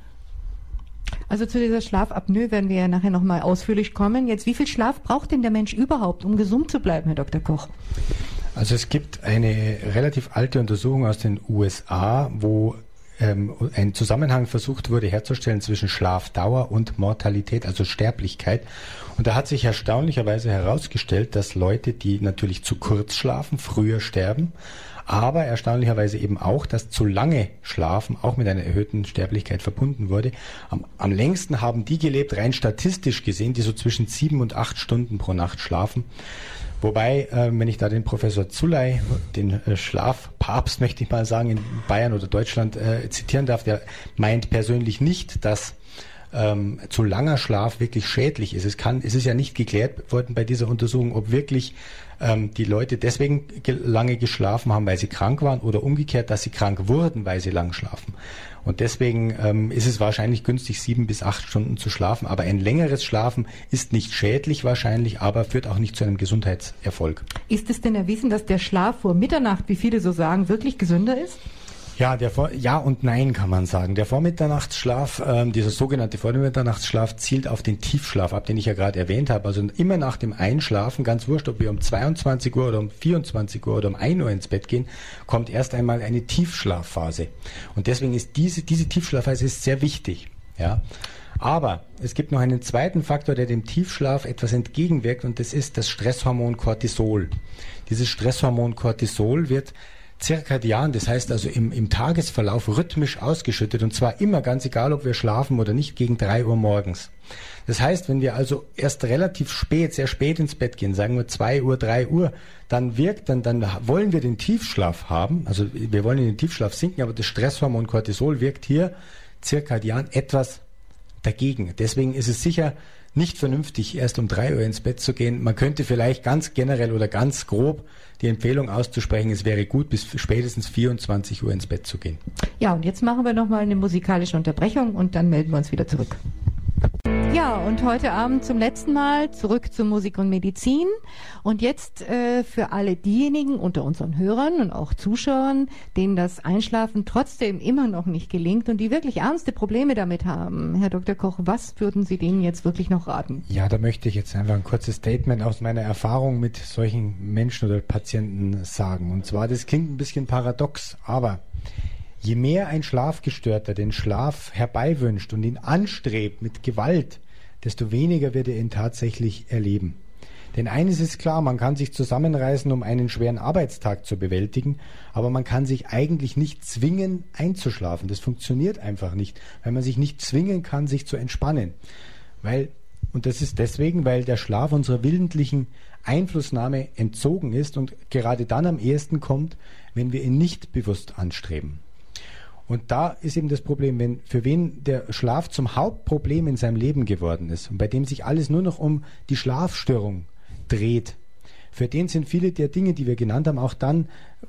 Also zu dieser Schlafapnoe werden wir ja nachher nochmal ausführlich kommen. Jetzt, wie viel Schlaf braucht denn der Mensch überhaupt, um gesund zu bleiben, Herr Doktor Koch? Also es gibt eine relativ alte Untersuchung aus den U S A, wo ähm, ein Zusammenhang versucht wurde herzustellen zwischen Schlafdauer und Mortalität, also Sterblichkeit. Und da hat sich erstaunlicherweise herausgestellt, dass Leute, die natürlich zu kurz schlafen, früher sterben, aber erstaunlicherweise eben auch, dass zu lange Schlafen auch mit einer erhöhten Sterblichkeit verbunden wurde. Am, am längsten haben die gelebt, rein statistisch gesehen, die so zwischen sieben und acht Stunden pro Nacht schlafen. Wobei, äh, wenn ich da den Professor Zuley, den äh, Schlafpapst, möchte ich mal sagen, in Bayern oder Deutschland äh, zitieren darf, der meint persönlich nicht, dass ähm, zu langer Schlaf wirklich schädlich ist. Es kann, es ist ja nicht geklärt worden bei dieser Untersuchung, ob wirklich ähm, die Leute deswegen ge- lange geschlafen haben, weil sie krank waren, oder umgekehrt, dass sie krank wurden, weil sie lang schlafen. Und deswegen ähm, ist es wahrscheinlich günstig, sieben bis acht Stunden zu schlafen. Aber ein längeres Schlafen ist nicht schädlich wahrscheinlich, aber führt auch nicht zu einem Gesundheitserfolg. Ist es denn erwiesen, dass der Schlaf vor Mitternacht, wie viele so sagen, wirklich gesünder ist? Ja, der Vor- ja und nein kann man sagen. Der Vormitternachtsschlaf, ähm, dieser sogenannte Vormitternachtsschlaf, zielt auf den Tiefschlaf ab, den ich ja gerade erwähnt habe. Also immer nach dem Einschlafen, ganz wurscht, ob wir um zweiundzwanzig Uhr oder um vierundzwanzig Uhr oder um ein Uhr ins Bett gehen, kommt erst einmal eine Tiefschlafphase. Und deswegen ist diese, diese Tiefschlafphase ist sehr wichtig. Ja. Aber es gibt noch einen zweiten Faktor, der dem Tiefschlaf etwas entgegenwirkt, und das ist das Stresshormon Cortisol. Dieses Stresshormon Cortisol wird zirkadian, das heißt also im, im Tagesverlauf rhythmisch ausgeschüttet, und zwar immer, ganz egal, ob wir schlafen oder nicht, gegen drei Uhr morgens. Das heißt, wenn wir also erst relativ spät, sehr spät ins Bett gehen, sagen wir zwei Uhr, drei Uhr, dann wirkt, dann, dann wollen wir den Tiefschlaf haben, also wir wollen in den Tiefschlaf sinken, aber das Stresshormon Cortisol wirkt hier zirkadian etwas dagegen. Deswegen ist es sicher nicht vernünftig, erst um drei Uhr ins Bett zu gehen. Man könnte vielleicht ganz generell oder ganz grob die Empfehlung auszusprechen, es wäre gut, bis spätestens vierundzwanzig Uhr ins Bett zu gehen. Ja, und jetzt machen wir nochmal eine musikalische Unterbrechung und dann melden wir uns wieder zurück. Ja, und heute Abend zum letzten Mal zurück zu Musik und Medizin. Und jetzt äh, für alle diejenigen unter unseren Hörern und auch Zuschauern, denen das Einschlafen trotzdem immer noch nicht gelingt und die wirklich ernste Probleme damit haben. Herr Doktor Koch, was würden Sie denen jetzt wirklich noch raten? Ja, da möchte ich jetzt einfach ein kurzes Statement aus meiner Erfahrung mit solchen Menschen oder Patienten sagen. Und zwar, das klingt ein bisschen paradox, aber je mehr ein Schlafgestörter den Schlaf herbeiwünscht und ihn anstrebt mit Gewalt, desto weniger wird er ihn tatsächlich erleben. Denn eines ist klar, man kann sich zusammenreißen, um einen schweren Arbeitstag zu bewältigen, aber man kann sich eigentlich nicht zwingen, einzuschlafen. Das funktioniert einfach nicht, weil man sich nicht zwingen kann, sich zu entspannen. Weil, und das ist deswegen, weil der Schlaf unserer willentlichen Einflussnahme entzogen ist und gerade dann am ehesten kommt, wenn wir ihn nicht bewusst anstreben. Und da ist eben das Problem, wenn für wen der Schlaf zum Hauptproblem in seinem Leben geworden ist und bei dem sich alles nur noch um die Schlafstörung dreht, für den sind viele der Dinge, die wir genannt haben, auch dann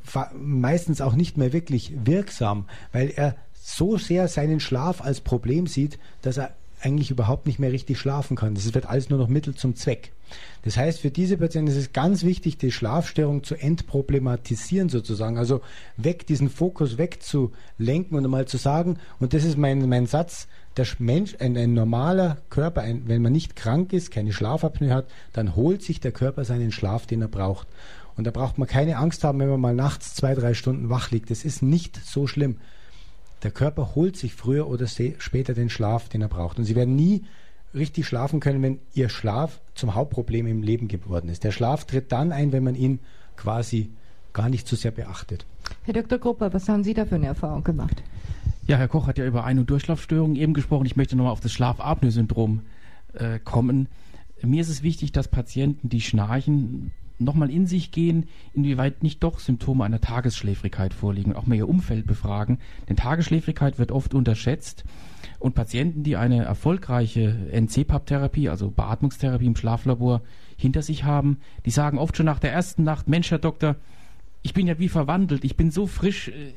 meistens auch nicht mehr wirklich wirksam, weil er so sehr seinen Schlaf als Problem sieht, dass er eigentlich überhaupt nicht mehr richtig schlafen kann. Das wird alles nur noch Mittel zum Zweck. Das heißt, für diese Patienten ist es ganz wichtig, die Schlafstörung zu entproblematisieren sozusagen, also weg, diesen Fokus wegzulenken und einmal zu sagen, und das ist mein, mein Satz, der Mensch, ein, ein normaler Körper, ein, wenn man nicht krank ist, keine Schlafapnoe hat, dann holt sich der Körper seinen Schlaf, den er braucht. Und da braucht man keine Angst haben, wenn man mal nachts zwei, drei Stunden wach liegt. Das ist nicht so schlimm. Der Körper holt sich früher oder später den Schlaf, den er braucht. Und Sie werden nie richtig schlafen können, wenn Ihr Schlaf zum Hauptproblem im Leben geworden ist. Der Schlaf tritt dann ein, wenn man ihn quasi gar nicht so sehr beachtet. Herr Doktor Grupper, was haben Sie da für eine Erfahrung gemacht? Ja, Herr Koch hat ja über Ein- und Durchschlafstörungen eben gesprochen. Ich möchte nochmal auf das Schlafapnoe-Syndrom äh, kommen. Mir ist es wichtig, dass Patienten, die schnarchen, nochmal in sich gehen, inwieweit nicht doch Symptome einer Tagesschläfrigkeit vorliegen, auch mal ihr Umfeld befragen. Denn Tagesschläfrigkeit wird oft unterschätzt und Patienten, die eine erfolgreiche N C P A P-Therapie, also Beatmungstherapie im Schlaflabor, hinter sich haben, die sagen oft schon nach der ersten Nacht, Mensch, Herr Doktor, ich bin ja wie verwandelt, ich bin so frisch,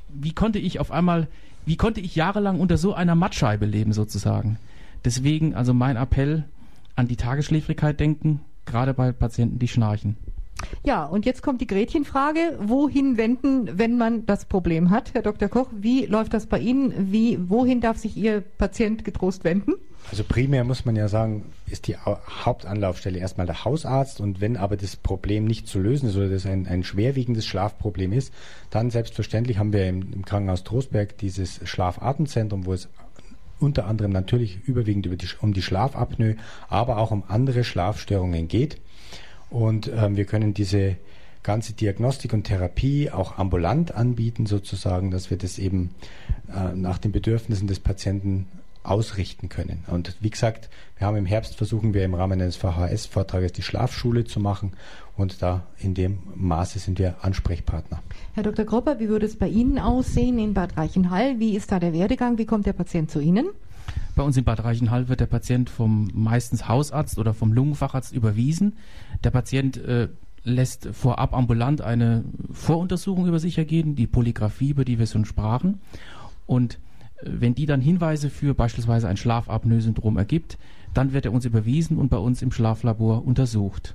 wie konnte ich auf einmal, wie konnte ich jahrelang unter so einer Mattscheibe leben sozusagen? Deswegen also mein Appell an die Tagesschläfrigkeit denken, gerade bei Patienten, die schnarchen. Ja, und jetzt kommt die Gretchenfrage, wohin wenden, wenn man das Problem hat? Herr Doktor Koch, wie läuft das bei Ihnen? Wie, wohin darf sich Ihr Patient getrost wenden? Also primär muss man ja sagen, ist die Hauptanlaufstelle erstmal der Hausarzt, und wenn aber das Problem nicht zu lösen ist oder das ein, ein schwerwiegendes Schlafproblem ist, dann selbstverständlich haben wir im, im Krankenhaus Trostberg dieses Schlafatemzentrum, wo es unter anderem natürlich überwiegend über die, um die Schlafapnoe, aber auch um andere Schlafstörungen geht. Und ähm, wir können diese ganze Diagnostik und Therapie auch ambulant anbieten, sozusagen, dass wir das eben äh, nach den Bedürfnissen des Patienten ausrichten können. Und wie gesagt, wir haben im Herbst versuchen wir im Rahmen eines V H S-Vortrages die Schlafschule zu machen, und da in dem Maße sind wir Ansprechpartner. Herr Doktor Kropper, wie würde es bei Ihnen aussehen in Bad Reichenhall? Wie ist da der Werdegang? Wie kommt der Patient zu Ihnen? Bei uns in Bad Reichenhall wird der Patient vom meistens Hausarzt oder vom Lungenfacharzt überwiesen. Der Patient äh, lässt vorab ambulant eine Voruntersuchung über sich ergehen, die Polygraphie, über die wir schon sprachen. Und äh, wenn die dann Hinweise für beispielsweise ein Schlafapnoe-Syndrom ergibt, dann wird er uns überwiesen und bei uns im Schlaflabor untersucht.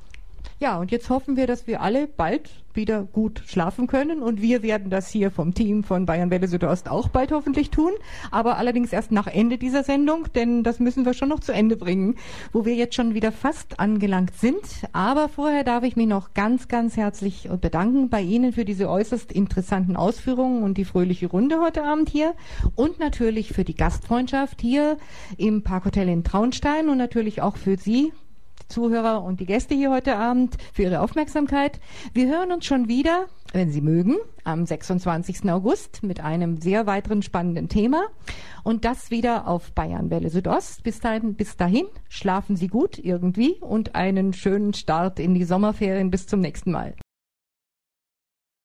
Ja, und jetzt hoffen wir, dass wir alle bald wieder gut schlafen können, und wir werden das hier vom Team von Bayern Welle Südost auch bald hoffentlich tun, aber allerdings erst nach Ende dieser Sendung, denn das müssen wir schon noch zu Ende bringen, wo wir jetzt schon wieder fast angelangt sind. Aber vorher darf ich mich noch ganz, ganz herzlich bedanken bei Ihnen für diese äußerst interessanten Ausführungen und die fröhliche Runde heute Abend hier, und natürlich für die Gastfreundschaft hier im Parkhotel in Traunstein, und natürlich auch für Sie, Zuhörer und die Gäste hier heute Abend, für Ihre Aufmerksamkeit. Wir hören uns schon wieder, wenn Sie mögen, am sechsundzwanzigsten August mit einem sehr weiteren spannenden Thema, und das wieder auf Bayern Welle Südost. Bis dahin, bis dahin schlafen Sie gut irgendwie und einen schönen Start in die Sommerferien. Bis zum nächsten Mal.